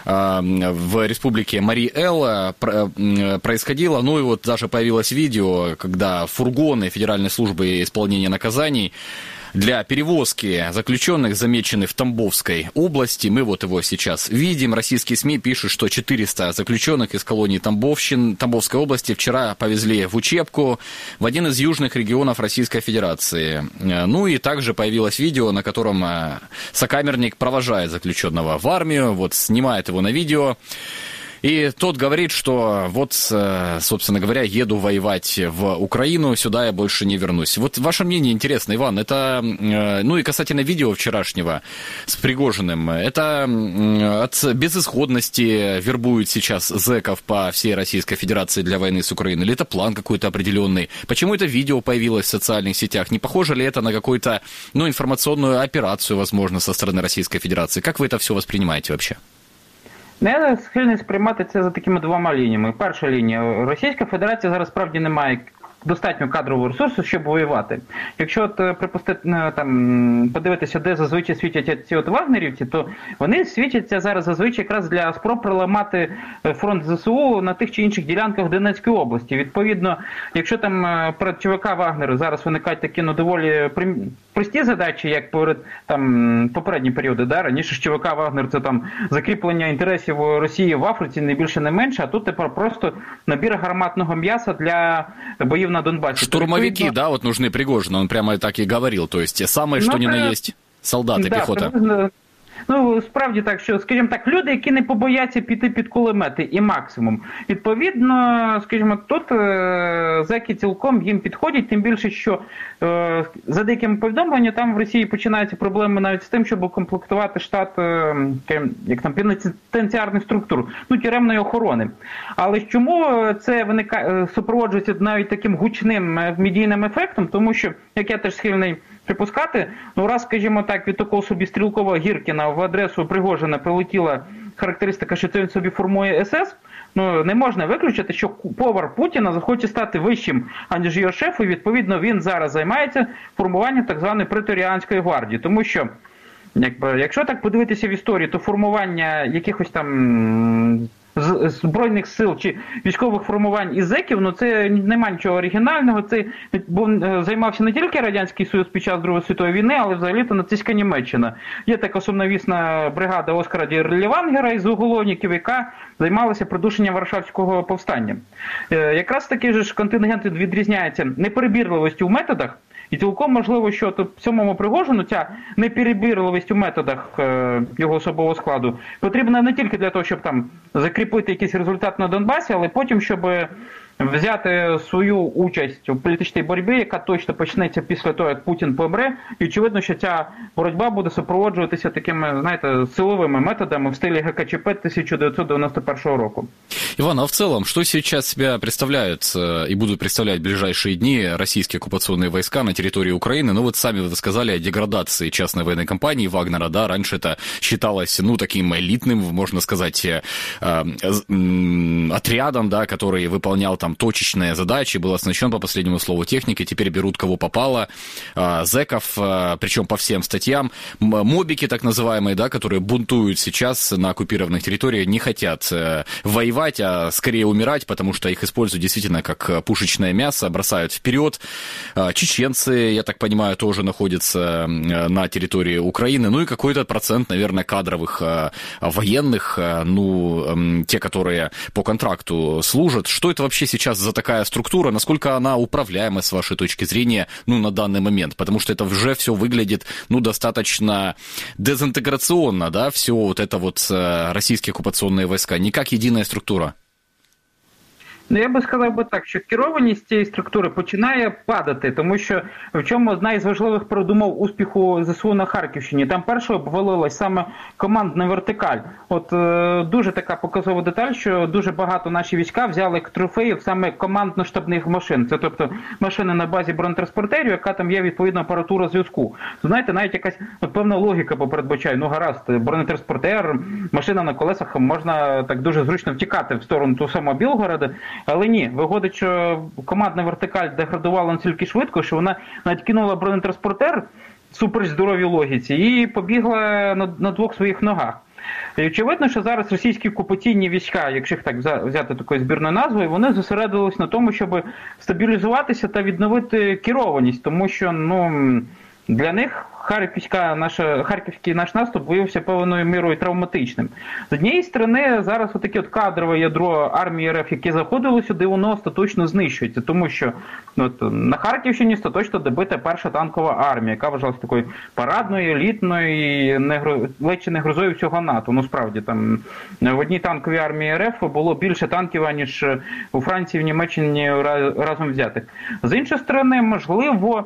в республике Мари-Эл происходило. Ну и вот даже появилось видео, когда фургоны Федеральной службы исполнения наказаний для перевозки заключенных замечены в Тамбовской области. Мы вот его сейчас видим. Российские СМИ пишут, что четыреста заключенных из колонии Тамбовщин, Тамбовской области вчера повезли в учебку в один из южных регионов Российской Федерации. Ну и также появилось видео, на котором сокамерник провожает заключенного в армию, вот снимает его на видео. И тот говорит, что вот, собственно говоря, еду воевать в Украину, сюда я больше не вернусь. Вот ваше мнение интересно, Иван, это, ну и касательно видео вчерашнего с Пригожиным, это от безысходности вербуют сейчас зэков по всей Российской Федерации для войны с Украиной, или это план какой-то определенный? Почему это видео появилось в социальных сетях? Не похоже ли это на какую-то, ну, информационную операцию, возможно, со стороны Российской Федерации? Как вы это все воспринимаете вообще? Я схильний сприймати це за такими двома лініями. Перша лінія. Російська Федерація зараз справді не має достатньо кадрового ресурсу, щоб воювати. Якщо от, припустити, там, подивитися, де зазвичай світять ці от вагнерівці, то вони світяться зараз зазвичай якраз для спроб проламати фронт зе се у на тих чи інших ділянках Донецької області. Відповідно, якщо там перед ЧВК Вагнеру зараз виникають такі, ну, доволі прості задачі, як перед там попередні періоди, да, раніше ж ЧВК Вагнер це там закріплення інтересів Росії в Африці, не більше, не менше, а тут тепер просто набір гарматного м'яса для боїв на Донбассе. Штурмовики, Відповідно... да, вот нужны Пригожину, он прямо так и говорил, то есть самые, что ну, ни на при... есть, солдаты, да, пехота. Приблизно... Ну, справді так, що, скажімо так, люди, які не побояться піти під кулемети і максимум. Відповідно, скажімо, тут е- зеки цілком їм підходять, тим більше, що е- за деякими повідомленнями там в Росії починаються проблеми навіть з тим, щоб укомплектувати штат е- як там пенітенціарних структур, ну, тюремної охорони. Але чому це виникає, супроводжується навіть таким гучним медійним ефектом? Тому що, як я теж схильний припускати, ну раз, скажімо так, від такого собі стрілкового Гіркіна в адресу Пригожина прилетіла характеристика, що це він собі формує ес ес, ну не можна виключити, що повар Путіна захоче стати вищим, аніж його шеф, і відповідно він зараз займається формуванням так званої преторіанської гвардії. Тому що, якби, якщо так подивитися в історії, то формування якихось там збройних сил чи військових формувань із зеків, ну це нема нічого оригінального, це був, займався не тільки Радянський Союз під час Другої світової війни, але взагалі-то нацистська Німеччина. Є така сумновісна бригада Оскара Дірлівангера із уголовників, яка займалася придушенням Варшавського повстання. Якраз таки ж контингент відрізняється неперебірливістю в методах, і цілком можливо, що тут самому Пригожину ця неперебірливість у методах е, його особового складу потрібна не тільки для того, щоб там закріпити якийсь результат на Донбасі, але потім, щоб взяти свою участь у політичній боротьбі, яка точно почнеться після того, як Путін помре. І очевидно, що ця боротьба буде супроводжуватися такими, знаєте, силовими методами в стилі ге ка че пе тисяча дев'ятсот дев'яносто першого року. Иван, а в целом, что сейчас себя представляют и будут представлять в ближайшие дни российские оккупационные войска на территории Украины? Ну вот сами вы сказали о деградации частной военной компании Вагнера, да, раньше это считалось, ну, таким элитным, можно сказать, отрядом, да, который выполнял там точечные задачи, был оснащен по последнему слову техникой, теперь берут кого попало, зэков, причем по всем статьям. Мобики, так называемые, да, которые бунтуют сейчас на оккупированных территориях, не хотят воевать, а скорее умирать, потому что их используют действительно как пушечное мясо, бросают вперед. Чеченцы, я так понимаю, тоже находятся на территории Украины. Ну и какой-то процент, наверное, кадровых военных, ну, те, которые по контракту служат. Что это вообще сейчас за такая структура? Насколько она управляема, с вашей точки зрения, ну, на данный момент? Потому что это уже все выглядит, ну, достаточно дезинтеграционно, да, все вот это вот российские оккупационные войска, не как единая структура. Ну, я би сказав би так, що керованість цієї структури починає падати, тому що в чому одна із важливих передумов успіху зе се у на Харківщині. Там першою обвалилась саме командна вертикаль. От е, дуже така показова деталь, що дуже багато наші війська взяли як трофеїв саме командно-штабних машин. Це тобто машини на базі бронетранспортерів, яка там є відповідна апаратура зв'язку. Знаєте, навіть якась от, певна логіка попередбачає. Ну гаразд, бронетранспортер, машина на колесах, можна так дуже зручно втікати в сторону того самого Білгорода. Але ні, виходить, що командна вертикаль деградувала настільки швидко, що вона навіть кинула бронетранспортер супереч здоровій логіці і побігла на, на двох своїх ногах. І очевидно, що зараз російські окупаційні війська, якщо їх так взяти такою збірною назвою, вони зосередились на тому, щоб стабілізуватися та відновити керованість, тому що, ну, для них Харківська наша, Харківський наш наступ виявився певною мірою травматичним. З однієї сторони, зараз отаке от кадрове ядро армії РФ, яке заходило сюди, воно остаточно знищується, тому що от, на Харківщині остаточно добита перша танкова армія, яка вважалася такою парадною, елітною і не, ледь чи не грозою всього НАТО. Ну, справді, там в одній танковій армії РФ було більше танків, аніж у Франції, в Німеччині разом взятих. З іншої сторони, можливо,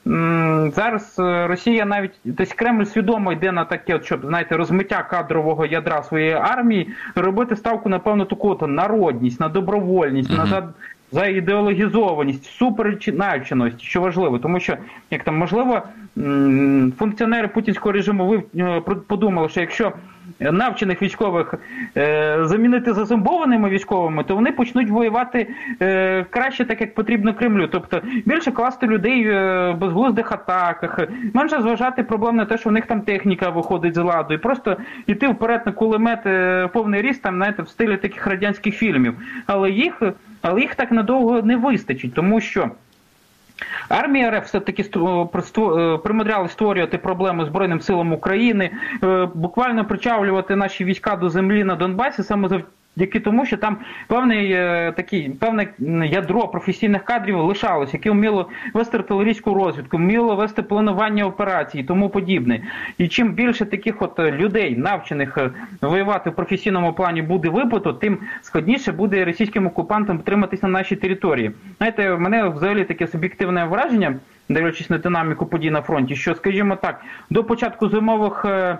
зараз Росія навіть, тобто Кремль свідомо йде на таке, от, щоб, знаєте, розмиття кадрового ядра своєї армії, робити ставку на певну таку от народність, на добровольність, mm-hmm. на за ідеологізованість, супереч навченості, що важливо, тому що, як там, можливо, функціонери путінського режиму ви подумали, що якщо навчених військових е, замінити зазомбованими військовими, то вони почнуть воювати е, краще так, як потрібно Кремлю. Тобто більше класти людей в безглуздих атаках, менше зважати проблем на те, що в них там техніка виходить з ладу, і просто йти вперед на кулемет е, повний ріст, там, знаєте, в стилі таких радянських фільмів. Але їх, але їх так надовго не вистачить, тому що армія РФ все-таки примудрялась створювати проблеми Збройним силам України, буквально причавлювати наші війська до землі на Донбасі саме завдяки тому, що там певний, такий, певне ядро професійних кадрів лишалось, яке вміло вести артилерійську розвідку, вміло вести планування операцій і тому подібне. І чим більше таких от людей, навчених воювати в професійному плані буде випиту, тим складніше буде російським окупантам утриматись на нашій території. Знаєте, в мене взагалі таке суб'єктивне враження, дивлячись на динаміку подій на фронті, що, скажімо так, до початку зимових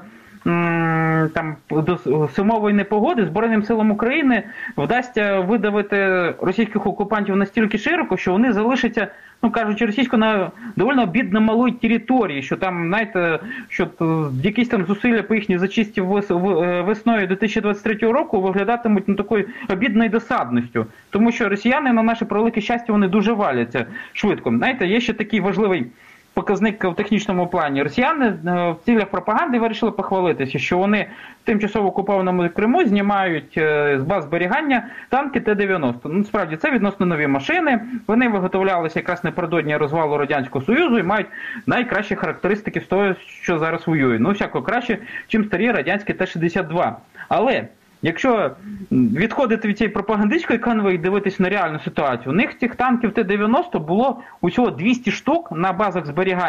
там, до зимової непогоди Збройним силам України вдасться видавити російських окупантів настільки широко, що вони залишаться, ну кажучи російською, на доволі бідно малої території, що там, знаєте, що якісь там зусилля по їхній зачисті весною дві тисячі двадцять третього року виглядатимуть ну, такою обідною досадністю. Тому що росіяни, на наше превелике щастя, вони дуже валяться швидко. Знаєте, є ще такий важливий показник в технічному плані. Росіяни в цілях пропаганди вирішили похвалитися, що вони в тимчасово окупованому Криму знімають з баз зберігання танки Т дев'яносто. Ну, справді, це відносно нові машини. Вони виготовлялися якраз напередодні розвалу Радянського Союзу і мають найкращі характеристики з того, що зараз воює. Ну, всяко краще, чим старі радянські Т шістдесят два. Але якщо відходити від цієї пропагандистської канви і дивитися на реальну ситуацію, у них цих танків Т дев'яносто було усього двісті штук на базах зберігання.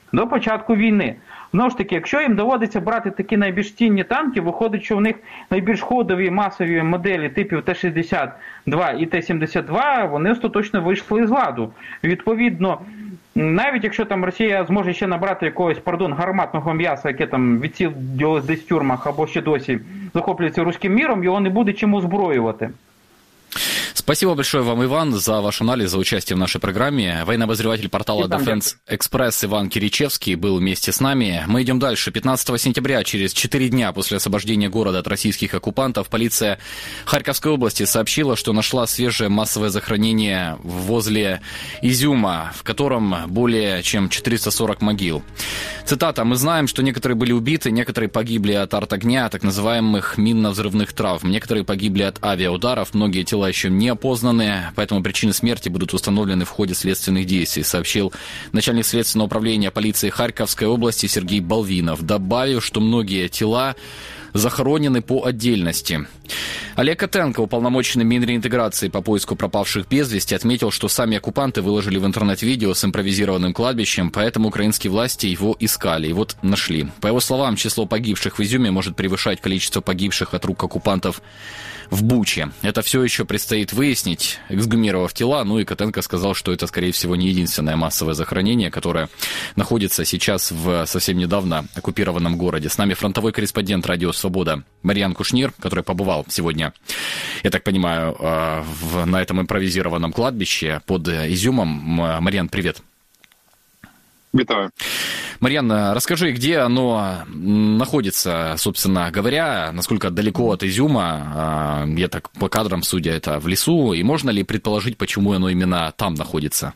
до початку війни. Знову ж таки, якщо їм доводиться брати такі найбільш цінні танки, виходить, що в них найбільш ходові масові моделі типів Т шістдесят два і Т сімдесят два, вони остаточно вийшли з ладу. Відповідно, навіть якщо там Росія зможе ще набрати якогось, пардон, гарматного м'яса, яке там відсілилось десь в тюрмах або ще досі захоплюється руським міром, його не буде чим озброювати. Спасибо большое вам, Иван, за ваш анализ, за участие в нашей программе. Военный обозреватель портала Defense Express Иван Киричевский был вместе с нами. Мы идем дальше. пятнадцатого сентября, через четыре дня после освобождения города от российских оккупантов, полиция Харьковской области сообщила, что нашла свежее массовое захоронение возле Изюма, в котором более чем четыреста сорок могил. Цитата: «Мы знаем, что некоторые были убиты, некоторые погибли от артогня, так называемых минно-взрывных травм. Некоторые погибли от авиаударов, многие тела еще не опознаны, поэтому причины смерти будут установлены в ходе следственных действий», сообщил начальник следственного управления полиции Харьковской области Сергей Балвинов, добавив, что многие тела захоронены по отдельности. Олег Котенко, уполномоченный Минреинтеграции по поиску пропавших без вести, отметил, что сами оккупанты выложили в интернет видео с импровизированным кладбищем, поэтому украинские власти его искали и вот нашли. По его словам, число погибших в Изюме может превышать количество погибших от рук оккупантов в Буче. Это все еще предстоит выяснить, эксгумировав тела. Ну и Котенко сказал, что это, скорее всего, не единственное массовое захоронение, которое находится сейчас в совсем недавно оккупированном городе. С нами фронтовой корреспондент «Радио Свобода» Марьян Кушнир, который побывал сегодня, я так понимаю, в, на этом импровизированном кладбище под Изюмом. Марьян, привет. Витаю. Марьян, расскажи, где оно находится, собственно говоря, насколько далеко от Изюма, я так по кадрам судя, это в лесу, и можно ли предположить, почему оно именно там находится?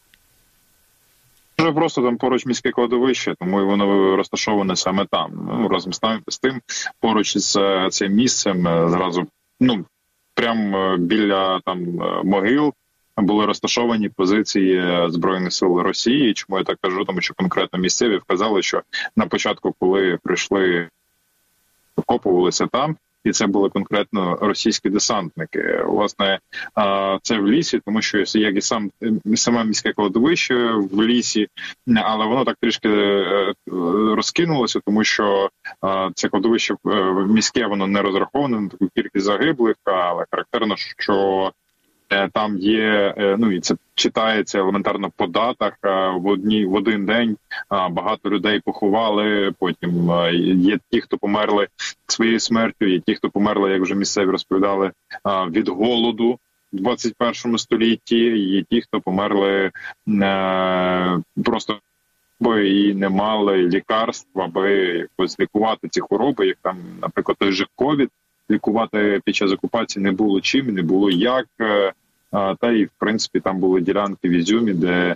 Вже просто там поруч міське кладовище, тому і воно розташоване саме там. Ну, разом з тим, поруч із цим місцем, зразу, ну, прямо біля там могил, були розташовані позиції Збройних сил Росії. Чому я так кажу? Тому що конкретно місцеві вказали, що на початку, коли прийшли, окопувалися там, і це були конкретно російські десантники. Власне, це в лісі, тому що як і сам саме міське кладовище в лісі, але воно так трішки розкинулося, тому що це кладовище міське, воно не розраховане на таку кількість загиблих, але характерно, що там є, ну і це читається елементарно по датах, в одній в один день багато людей поховали, потім є ті, хто померли своєю смертю, є ті, хто померли, як вже місцеві розповідали, від голоду в двадцять першому столітті, є ті, хто померли просто і не мали лікарств, аби якось лікувати ці хвороби, як там, наприклад, той же ковід. Лікувати під час окупації не було чим, не було як. Та й, в принципі, там були ділянки в Ізюмі, де е,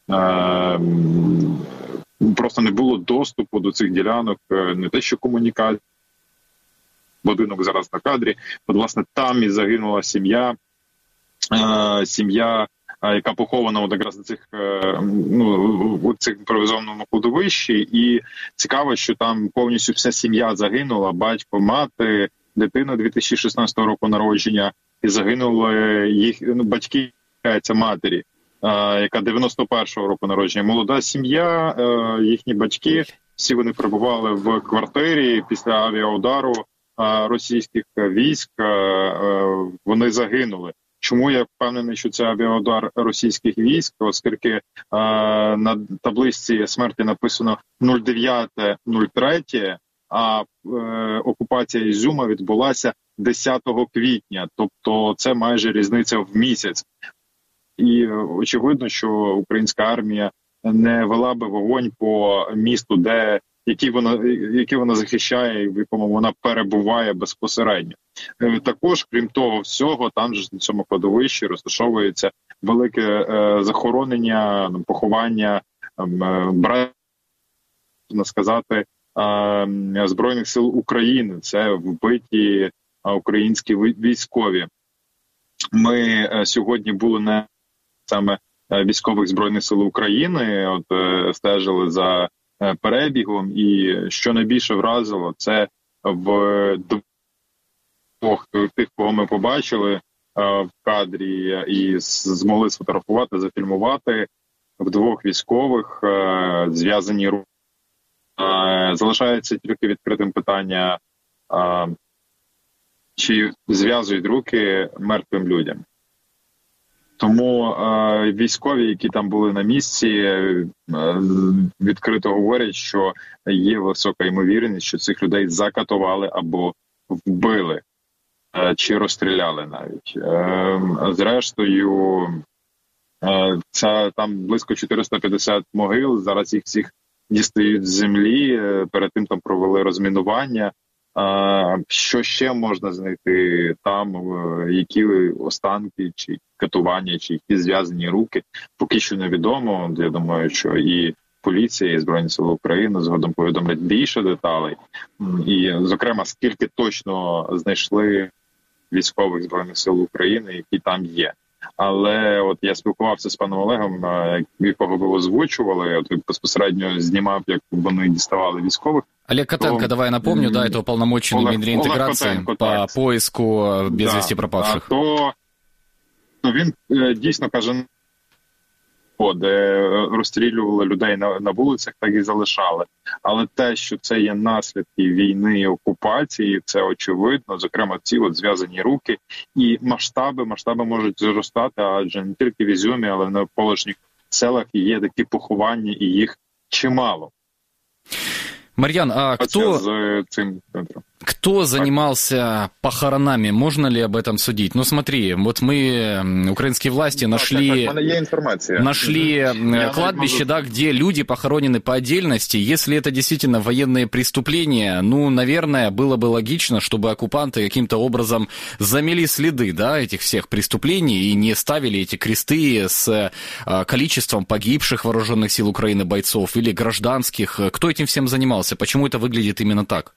просто не було доступу до цих ділянок, не те, що комунікація. Будинок зараз на кадрі. От, власне, там і загинула сім'я, е, сім'я, яка похована от якраз на цих, е, ну, у цих імпровізованому кладовищі. І цікаво, що там повністю вся сім'я загинула, батько, мати, дитина дві тисячі шістнадцятого року народження, і загинули їх, ну, батьки, це матері, а, яка дев'яносто першого року народження. Молода сім'я, а, їхні батьки, всі вони перебували в квартирі після авіаудару а, російських військ, а, а, вони загинули. Чому я впевнений, що це авіаудар російських військ, оскільки а, на табличці смерті написано нуль дев'яте нуль третє, а е, окупація Ізюма відбулася десятого квітня, тобто це майже різниця в місяць. І очевидно, що українська армія не вела би вогонь по місту, де які вона, які вона захищає, в якому вона перебуває безпосередньо. Е, також, крім того всього, там же на цьому кладовищі розташовується велике е, захоронення, поховання е, братів, можна сказати, Збройних сил України. Це вбиті українські військові. Ми сьогодні були на саме військових Збройних сил України, от стежили за перебігом, і що найбільше вразило, це в двох тих, кого ми побачили в кадрі і змогли сфотографувати, зафільмувати. в двох військових е, зв'язані руки. Е, залишається тільки відкритим питання, е, чи зв'язують руки мертвим людям. Тому е, військові, які там були на місці, е, відкрито говорять, що є висока ймовірність, що цих людей закатували або вбили, е, чи розстріляли навіть. Е, зрештою, е, це там близько чотириста п'ятдесят могил, зараз їх всіх дістають з землі, е, перед тим там провели розмінування. А, що ще можна знайти там, які останки, чи катування, чи які зв'язані руки, поки що невідомо. Я думаю, що і поліція, і Збройні Сили України згодом повідомлять більше деталей. І, зокрема, скільки точно знайшли військових Збройних Сил України, які там є. Але от я спілкувався з паном Олегом, якого ви озвучували, от безпосередньо знімав, як вони діставали військових. Олег Котенко, то, давай напомню, да, это уполномоченный Олег, Минреинтеграции Олег Котенко, по так. поиску без да. вести пропавших. А то, то він дійсно каже, де розстрілювали людей на, на вулицях, так і залишали. Але те, що це є наслідки війни і окупації, це очевидно, зокрема ці от зв'язані руки. І масштаби, масштаби можуть зростати, адже не тільки в Ізюмі, але в навколишніх селах є такі поховання, і їх чимало. Марьян, а кто, кто занимался похоронами? Можно ли об этом судить? Ну смотри, вот мы, украинские власти, нашли, нашли кладбище, да, где люди похоронены по отдельности. Если это действительно военные преступления, ну, наверное, было бы логично, чтобы оккупанты каким-то образом замели следы, да, этих всех преступлений и не ставили эти кресты с количеством погибших вооруженных сил Украины бойцов или гражданских. Кто этим всем занимался? Почему это выглядит именно так?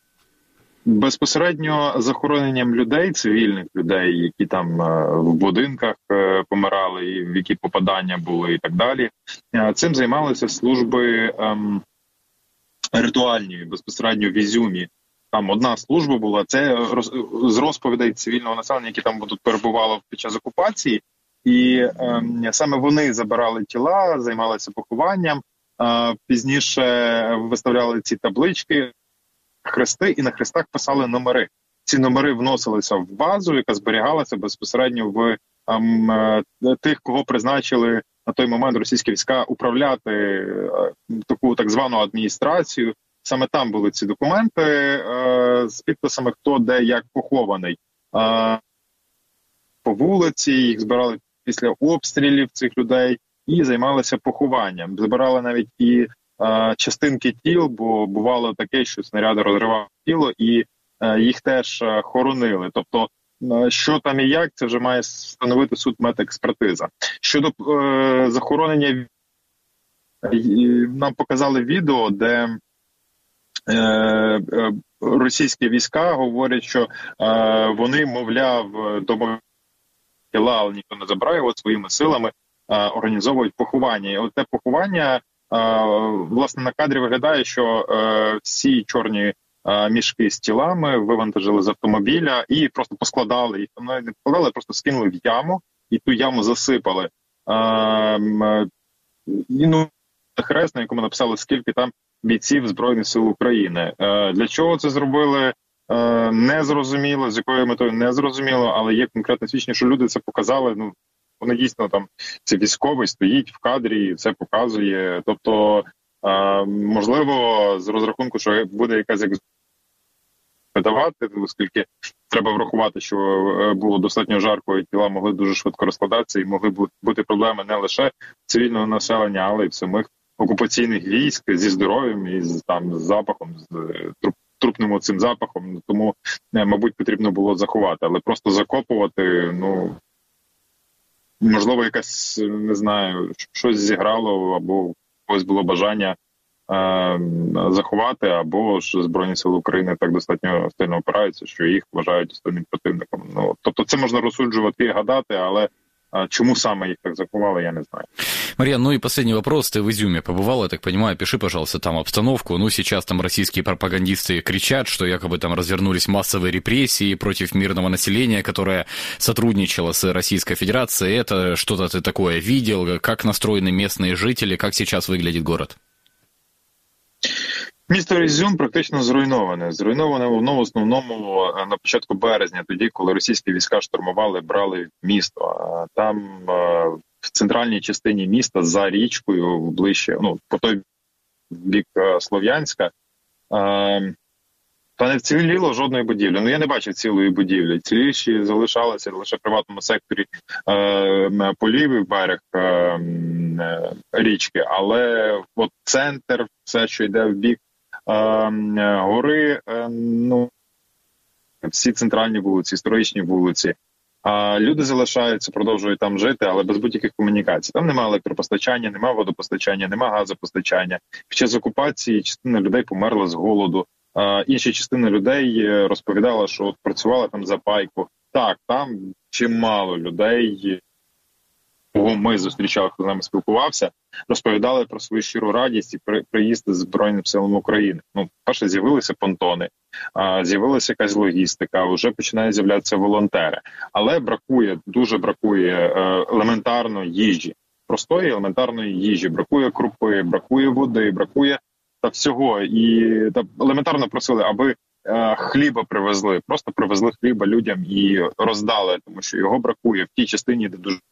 Безпосередньо захороненням людей, цивільних людей, які там в будинках помирали, і в які попадання були і так далі, цим займалися служби ем, ритуальні, безпосередньо в Ізюмі. Там одна служба була, це роз, з розповідей цивільного населення, які там тут перебувало під час окупації, і ем, саме вони забирали тіла, займалися похованням, е, пізніше виставляли ці таблички, хрести, і на хрестах писали номери. Ці номери вносилися в базу, яка зберігалася безпосередньо в ем, тих, кого призначили на той момент російські війська управляти е, таку так звану адміністрацію. Саме там були ці документи е, з підписами, хто де як похований. Е, по вулиці їх збирали після обстрілів цих людей і займалися похованням. Збирали навіть і частинки тіл, бо бувало таке, що снаряди розривали тіло і е, їх теж хоронили. Тобто, е, що там і як, це вже має встановити суд медекспертиза. Щодо е, захоронення, е, нам показали відео, де е, е, російські війська говорять, що е, вони, мовляв, до тіла, але ніхто не забирає, от своїми силами е, організовують поховання. І от те поховання, Uh, власне, на кадрі виглядає, що uh, всі чорні uh, мішки з тілами вивантажили з автомобіля і просто поскладали їх. Там не поскладали, просто скинули в яму і ту яму засипали. Uh, і, ну, хрест, на якому написали, скільки там бійців Збройних сил України. Uh, для чого це зробили? Uh, не зрозуміло, з якою метою не зрозуміло, але є конкретне свідчення, що люди це показали, ну, вони дійсно там, це військовий стоїть в кадрі і це показує. Тобто, е, можливо, з розрахунку, що буде якась видавати, оскільки треба врахувати, що було достатньо жарко і тіла могли дуже швидко розкладатися і могли бути проблеми не лише цивільного населення, але й в самих окупаційних військ зі здоров'ям і з, там, з запахом, з труп, трупним цим запахом. Тому, мабуть, потрібно було заховати. Але просто закопувати, ну... Можливо, якась, не знаю, щось зіграло, або у когось було бажання е, заховати, або ж Збройні Сили України так достатньо сильно опираються, що їх вважають основним противником. Ну, тобто це можна розсуджувати і гадати, але Чому саме їх так заховали, я не знаю. Марьян, ну и последний вопрос. Ты в Изюме побывал, я так понимаю. Опиши, пожалуйста, там обстановку. Ну, сейчас там российские пропагандисты кричат, что якобы там развернулись массовые репрессии против мирного населения, которое сотрудничало с Российской Федерацией. Это что-то ты такое видел? Как настроены местные жители? Как сейчас выглядит город? Місто Ізюм практично зруйноване. Зруйноване воно в основному на початку березня, тоді, коли російські війська штурмували, брали місто. Там в центральній частині міста за річкою, ближче, ну, по той бік Слов'янська, та не вціліло жодної будівлі. Ну, я не бачив цілої будівлі. Ціліші залишалися лише в приватному секторі е, полівий берег е, річки, але от центр, все, що йде в бік е, гори, е, ну, всі центральні вулиці, історичні вулиці, а люди залишаються, продовжують там жити, але без будь-яких комунікацій. Там немає електропостачання, немає водопостачання, немає газопостачання. Під час окупації частина людей померла з голоду. А інша частина людей розповідала, що от працювала там за пайку. Так, там чимало людей, кого ми зустрічали, хто з нами спілкувався, розповідали про свою щиру радість і приїзд з Збройним силам України. Ну, перше, з'явилися понтони, з'явилася якась логістика, вже починають з'являтися волонтери. Але бракує, дуже бракує елементарно їжі, простої елементарної їжі, бракує крупи, бракує води, бракує та всього. І та елементарно просили, аби е, хліба привезли, просто привезли хліба людям і роздали, тому що його бракує в тій частині, де дуже...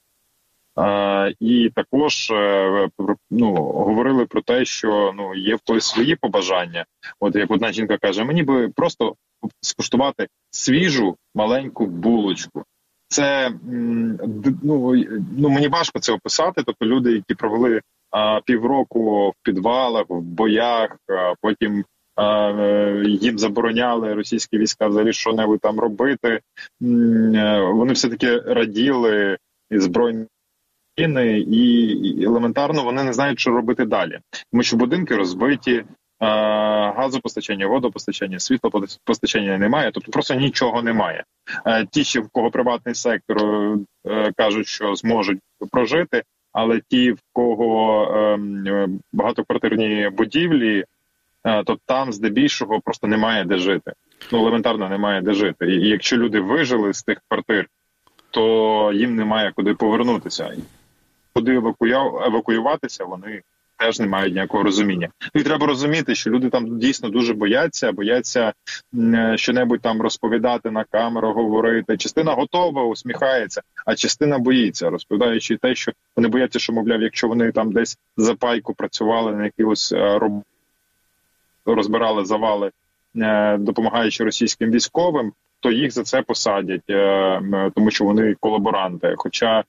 Е, і також е, ну, говорили про те, що ну, є в когось свої побажання. От як одна жінка каже, мені би просто скуштувати свіжу маленьку булочку. Це, ну, ну мені важко це описати, тобто люди, які провели а, півроку в підвалах, в боях, а, потім а, їм забороняли російські війська взагалі що-небудь там робити, вони все-таки раділи Збройні країни і елементарно вони не знають, що робити далі. Тому що будинки розбиті, газопостачання, водопостачання, світлопостачання немає, тобто просто нічого немає. Ті, що в кого приватний сектор, кажуть, що зможуть прожити, але ті, в кого багатоквартирні будівлі, то там здебільшого просто немає де жити. Ну, елементарно немає де жити. І якщо люди вижили з тих квартир, то їм немає куди повернутися. Куди евакую... евакуюватися, вони теж не мають ніякого розуміння. І треба розуміти, що люди там дійсно дуже бояться, бояться що-небудь там розповідати на камеру, говорити. Частина готова, усміхається, а частина боїться, розповідаючи те, що вони бояться, що, мовляв, якщо вони там десь за пайку працювали на якихось роб... розбирали завали, допомагаючи російським військовим, то їх за це посадять, тому що вони колаборанти. Хоча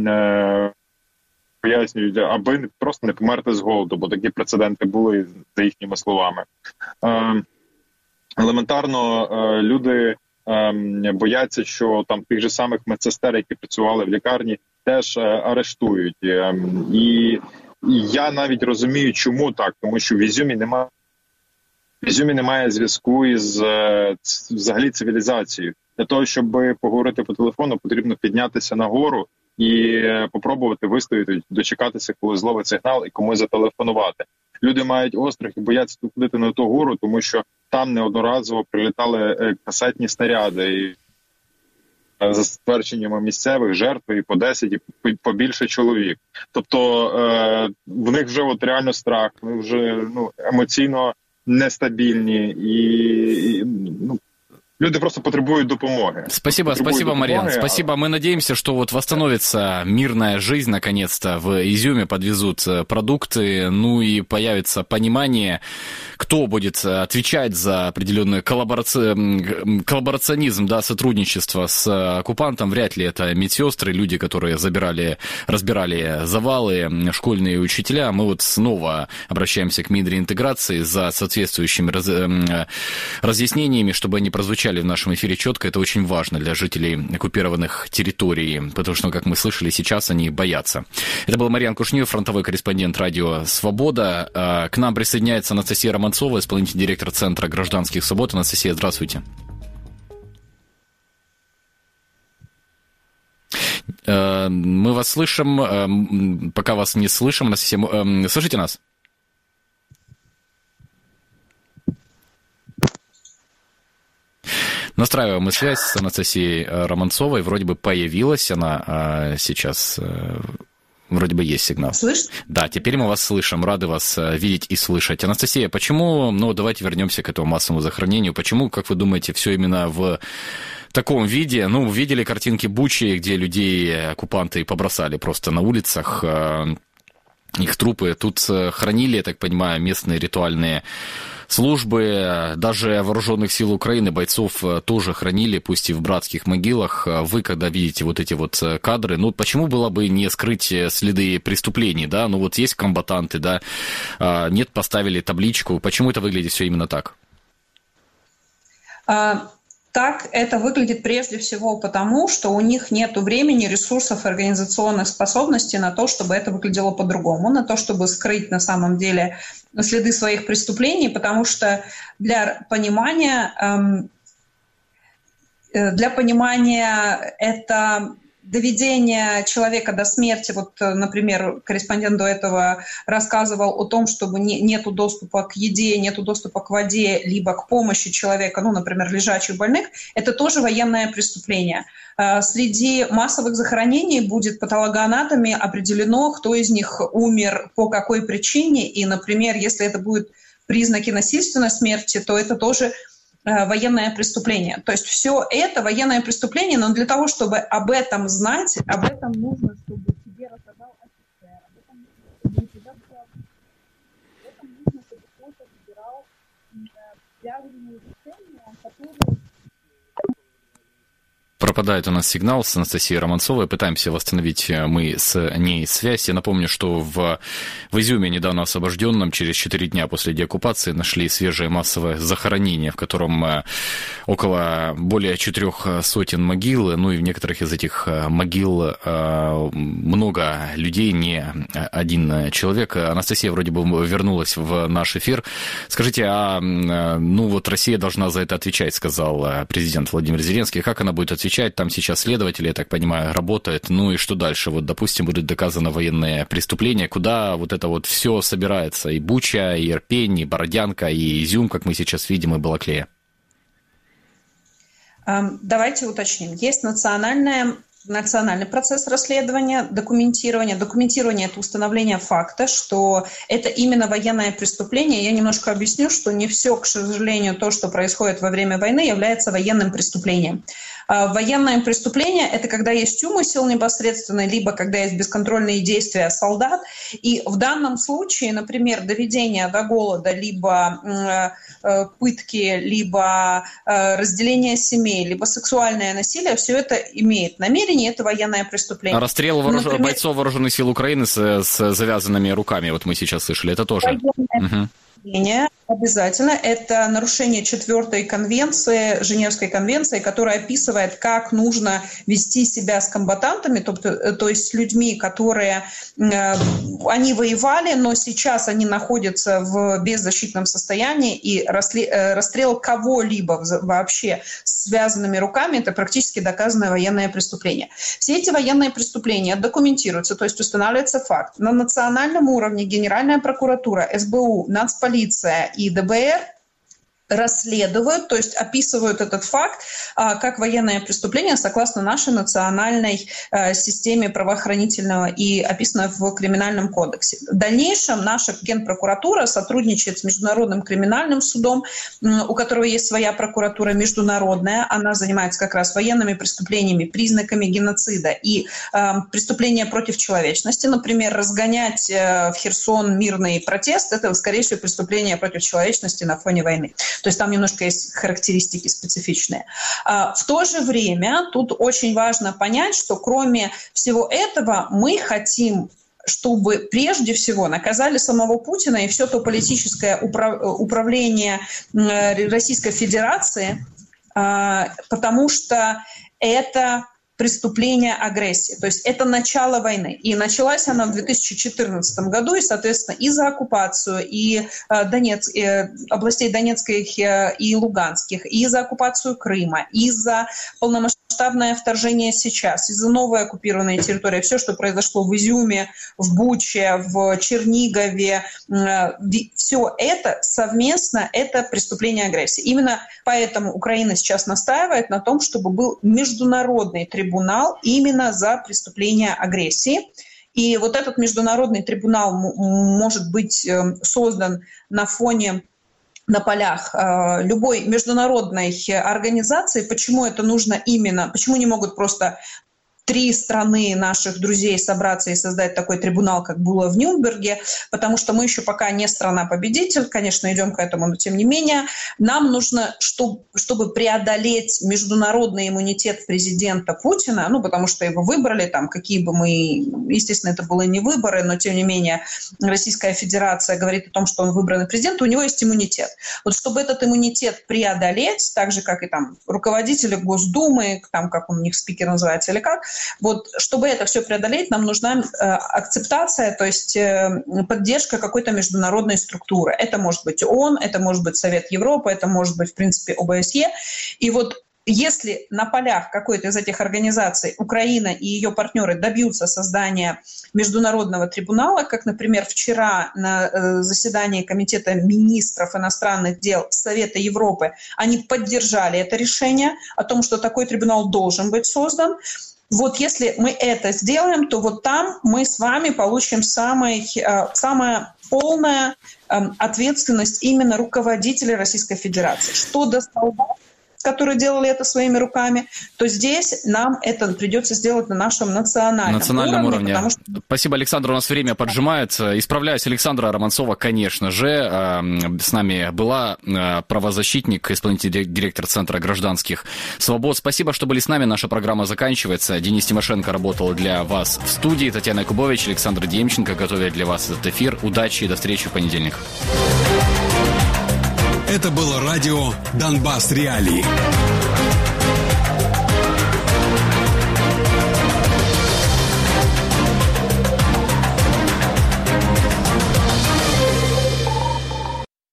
пояснюють, аби просто не померти з голоду, бо такі прецеденти були, за їхніми словами. Елементарно люди бояться, що там тих же самих медсестер, які працювали в лікарні, теж арештують. І я навіть розумію, чому так, тому що в Ізюмі немає В Ізюмі немає зв'язку із взагалі цивілізацією. Для того, щоб поговорити по телефону, потрібно піднятися нагору і попробувати вистояти, дочекатися, коли зловить сигнал і комусь зателефонувати. Люди мають острах і бояться ходити на ту гору, тому що там неодноразово прилітали касетні снаряди. І за ствердженнями місцевих, жертви і по десять, і побільше чоловік. Тобто е, в них вже от реально страх, вони вже ну, емоційно нестабильні и, и ну, люди просто потребуют допомоги. Спасибо, потребуют спасибо, допомоги, Марьян. Спасибо. Мы надеемся, что вот восстановится мирная жизнь наконец-то в Изюме, подвезут продукты, ну и появится понимание, кто будет отвечать за определенный коллабораци... коллаборационизм, да, сотрудничество с оккупантом. Вряд ли это медсестры, люди, которые забирали, разбирали завалы, школьные учителя. Мы вот снова обращаемся к Минреинтеграции за соответствующими раз... разъяснениями, чтобы они прозвучали в нашем эфире четко. Это очень важно для жителей оккупированных территорий, потому что, как мы слышали, сейчас они боятся. Это был Марьян Кушнир, фронтовой корреспондент радио «Свобода». К нам присоединяется Анастасия Романцова, исполнительный директор Центра гражданских свобод. Анастасия, здравствуйте. Мы вас слышим, пока вас не слышим. Анастасия, слышите нас? Настраиваем мы связь с Анастасией Романцовой. Вроде бы появилась она сейчас. Вроде бы есть сигнал. Слышите? Да, теперь мы вас слышим. Рады вас видеть и слышать. Анастасия, почему, ну, давайте вернемся к этому массовому захоронению. Почему, как вы думаете, все именно в таком виде? Ну, видели картинки Бучи, где людей оккупанты побросали просто на улицах, их трупы. Тут хранили, я так понимаю, местные ритуальные службы, даже вооруженных сил Украины бойцов тоже хранили, пусть и в братских могилах. Вы, когда видите вот эти вот кадры, ну, почему было бы не скрыть следы преступлений, да? Ну, вот есть комбатанты, да, нет, поставили табличку. Почему это выглядит все именно так? А... Так это выглядит прежде всего потому, что у них нет времени, ресурсов, организационных способностей на то, чтобы это выглядело по-другому, на то, чтобы скрыть на самом деле следы своих преступлений, потому что для понимания, для понимания это доведение человека до смерти, вот, например, корреспондент до этого рассказывал о том, чтобы не, нету доступа к еде, нету доступа к воде, либо к помощи человека, ну, например, лежачих больных, это тоже военное преступление. Среди массовых захоронений будет патологоанатомии определено, кто из них умер, по какой причине, и, например, если это будут признаки насильственной смерти, то это тоже военное преступление. То есть все это военное преступление, но для того, чтобы об этом знать, об этом нужно, чтобы тебе рассказал офицер, об этом нужно, чтобы тебя об этом нужно, чтобы кто-то выбирал правильные решения, которые... Пропадает у нас сигнал с Анастасией Романцовой. Пытаемся восстановить мы с ней связь. Я напомню, что в, в Изюме, недавно освобожденном, через четыре дня после деоккупации, нашли свежее массовое захоронение, в котором около более четырех сотен могил. Ну и в некоторых из этих могил много людей, не один человек. Анастасия вроде бы вернулась в наш эфир. Скажите, а ну вот Россия должна за это отвечать, сказал президент Владимир Зеленский. Как она будет отвечать? Там сейчас следователи, я так понимаю, работают. Ну и что дальше? Вот, допустим, будет доказано военное преступление. Куда вот это вот все собирается? И Буча, и Ирпень, и Бородянка, и Изюм, как мы сейчас видим, и Балаклея. Давайте уточним. Есть национальная... национальный процесс расследования, документирования. Документирование – это установление факта, что это именно военное преступление. Я немножко объясню, что не все, к сожалению, то, что происходит во время войны, является военным преступлением. Военное преступление – это когда есть умысел непосредственный, либо когда есть бесконтрольные действия солдат. И в данном случае, например, доведение до голода, либо пытки, либо разделение семей, либо сексуальное насилие, все это имеет намерение, это военное преступление. А расстрел вооружен... Например... бойцов вооруженных сил Украины с, с завязанными руками, вот мы сейчас слышали, это тоже? Угу. Обязательно. Это нарушение четвертой конвенции, Женевской конвенции, которая описывает, как нужно вести себя с комбатантами, то, то есть с людьми, которые э, они воевали, но сейчас они находятся в беззащитном состоянии, и расстрел, э, расстрел кого-либо вообще с связанными руками – это практически доказанное военное преступление. Все эти военные преступления документируются, то есть устанавливается факт. На национальном уровне Генеральная прокуратура, эс бэ у, Нацполиция и дэ бэ эр расследуют, то есть описывают этот факт а, как военное преступление согласно нашей национальной а, системе правоохранительного и описано в Криминальном кодексе. В дальнейшем наша Генпрокуратура сотрудничает с Международным криминальным судом, у которого есть своя прокуратура международная. Она занимается как раз военными преступлениями, признаками геноцида и а, преступления против человечности. Например, разгонять а, в Херсон мирный протест – это, скорее всего, преступление против человечности на фоне войны. То есть там немножко есть характеристики специфичные. В то же время тут очень важно понять, что кроме всего этого мы хотим, чтобы прежде всего наказали самого Путина и все то политическое управление Российской Федерации, потому что это преступление агрессии. То есть это начало войны. И началась она в две тысячи четырнадцатом году, и, соответственно, и за оккупацию и Донец... областей Донецких и Луганских, и за оккупацию Крыма, и за полномасштабное вторжение сейчас, и за новые оккупированные территории. Все, что произошло в Изюме, в Буче, в Чернигове, все это совместно, это преступление агрессии. Именно поэтому Украина сейчас настаивает на том, чтобы был международный трибунал именно за преступление агрессии. И вот этот международный трибунал может быть создан на фоне, на полях любой международной организации. Почему это нужно именно? Почему не могут просто три страны наших друзей собраться и создать такой трибунал, как было в Нюрнберге? Потому что мы еще пока не страна-победитель, конечно, идем к этому, но тем не менее нам нужно, чтобы, чтобы преодолеть международный иммунитет президента Путина, ну, потому что его выбрали, там, какие бы мы, естественно, это были не выборы, но тем не менее Российская Федерация говорит о том, что он выбранный президент, у него есть иммунитет. Вот чтобы этот иммунитет преодолеть, так же, как и там руководители Госдумы, там, как у них спикер называется или как, вот, чтобы это все преодолеть, нам нужна э, акцептация, то есть э, поддержка какой-то международной структуры. Это может быть ООН, это может быть Совет Европы, это может быть, в принципе, ОБСЕ. И вот если на полях какой-то из этих организаций Украина и ее партнеры добьются создания международного трибунала, как, например, вчера на заседании Комитета министров иностранных дел Совета Европы, они поддержали это решение о том, что такой трибунал должен быть создан. Вот если мы это сделаем, то вот там мы с вами получим самый, самая полная ответственность именно руководителей Российской Федерации. Что до солдат, которые делали это своими руками, то здесь нам это придется сделать на нашем национальном, национальном уровне. уровне. Что... Спасибо, Александр. У нас время поджимается. Исправляюсь, Александра Романцова, конечно же. С нами была правозащитник, исполнительный директор Центра гражданских свобод. Спасибо, что были с нами. Наша программа заканчивается. Денис Тимошенко работал для вас в студии. Татьяна Якубович, Александр Демченко готовят для вас этот эфир. Удачи и до встречи в понедельник. Это было радио «Донбасс Реалии».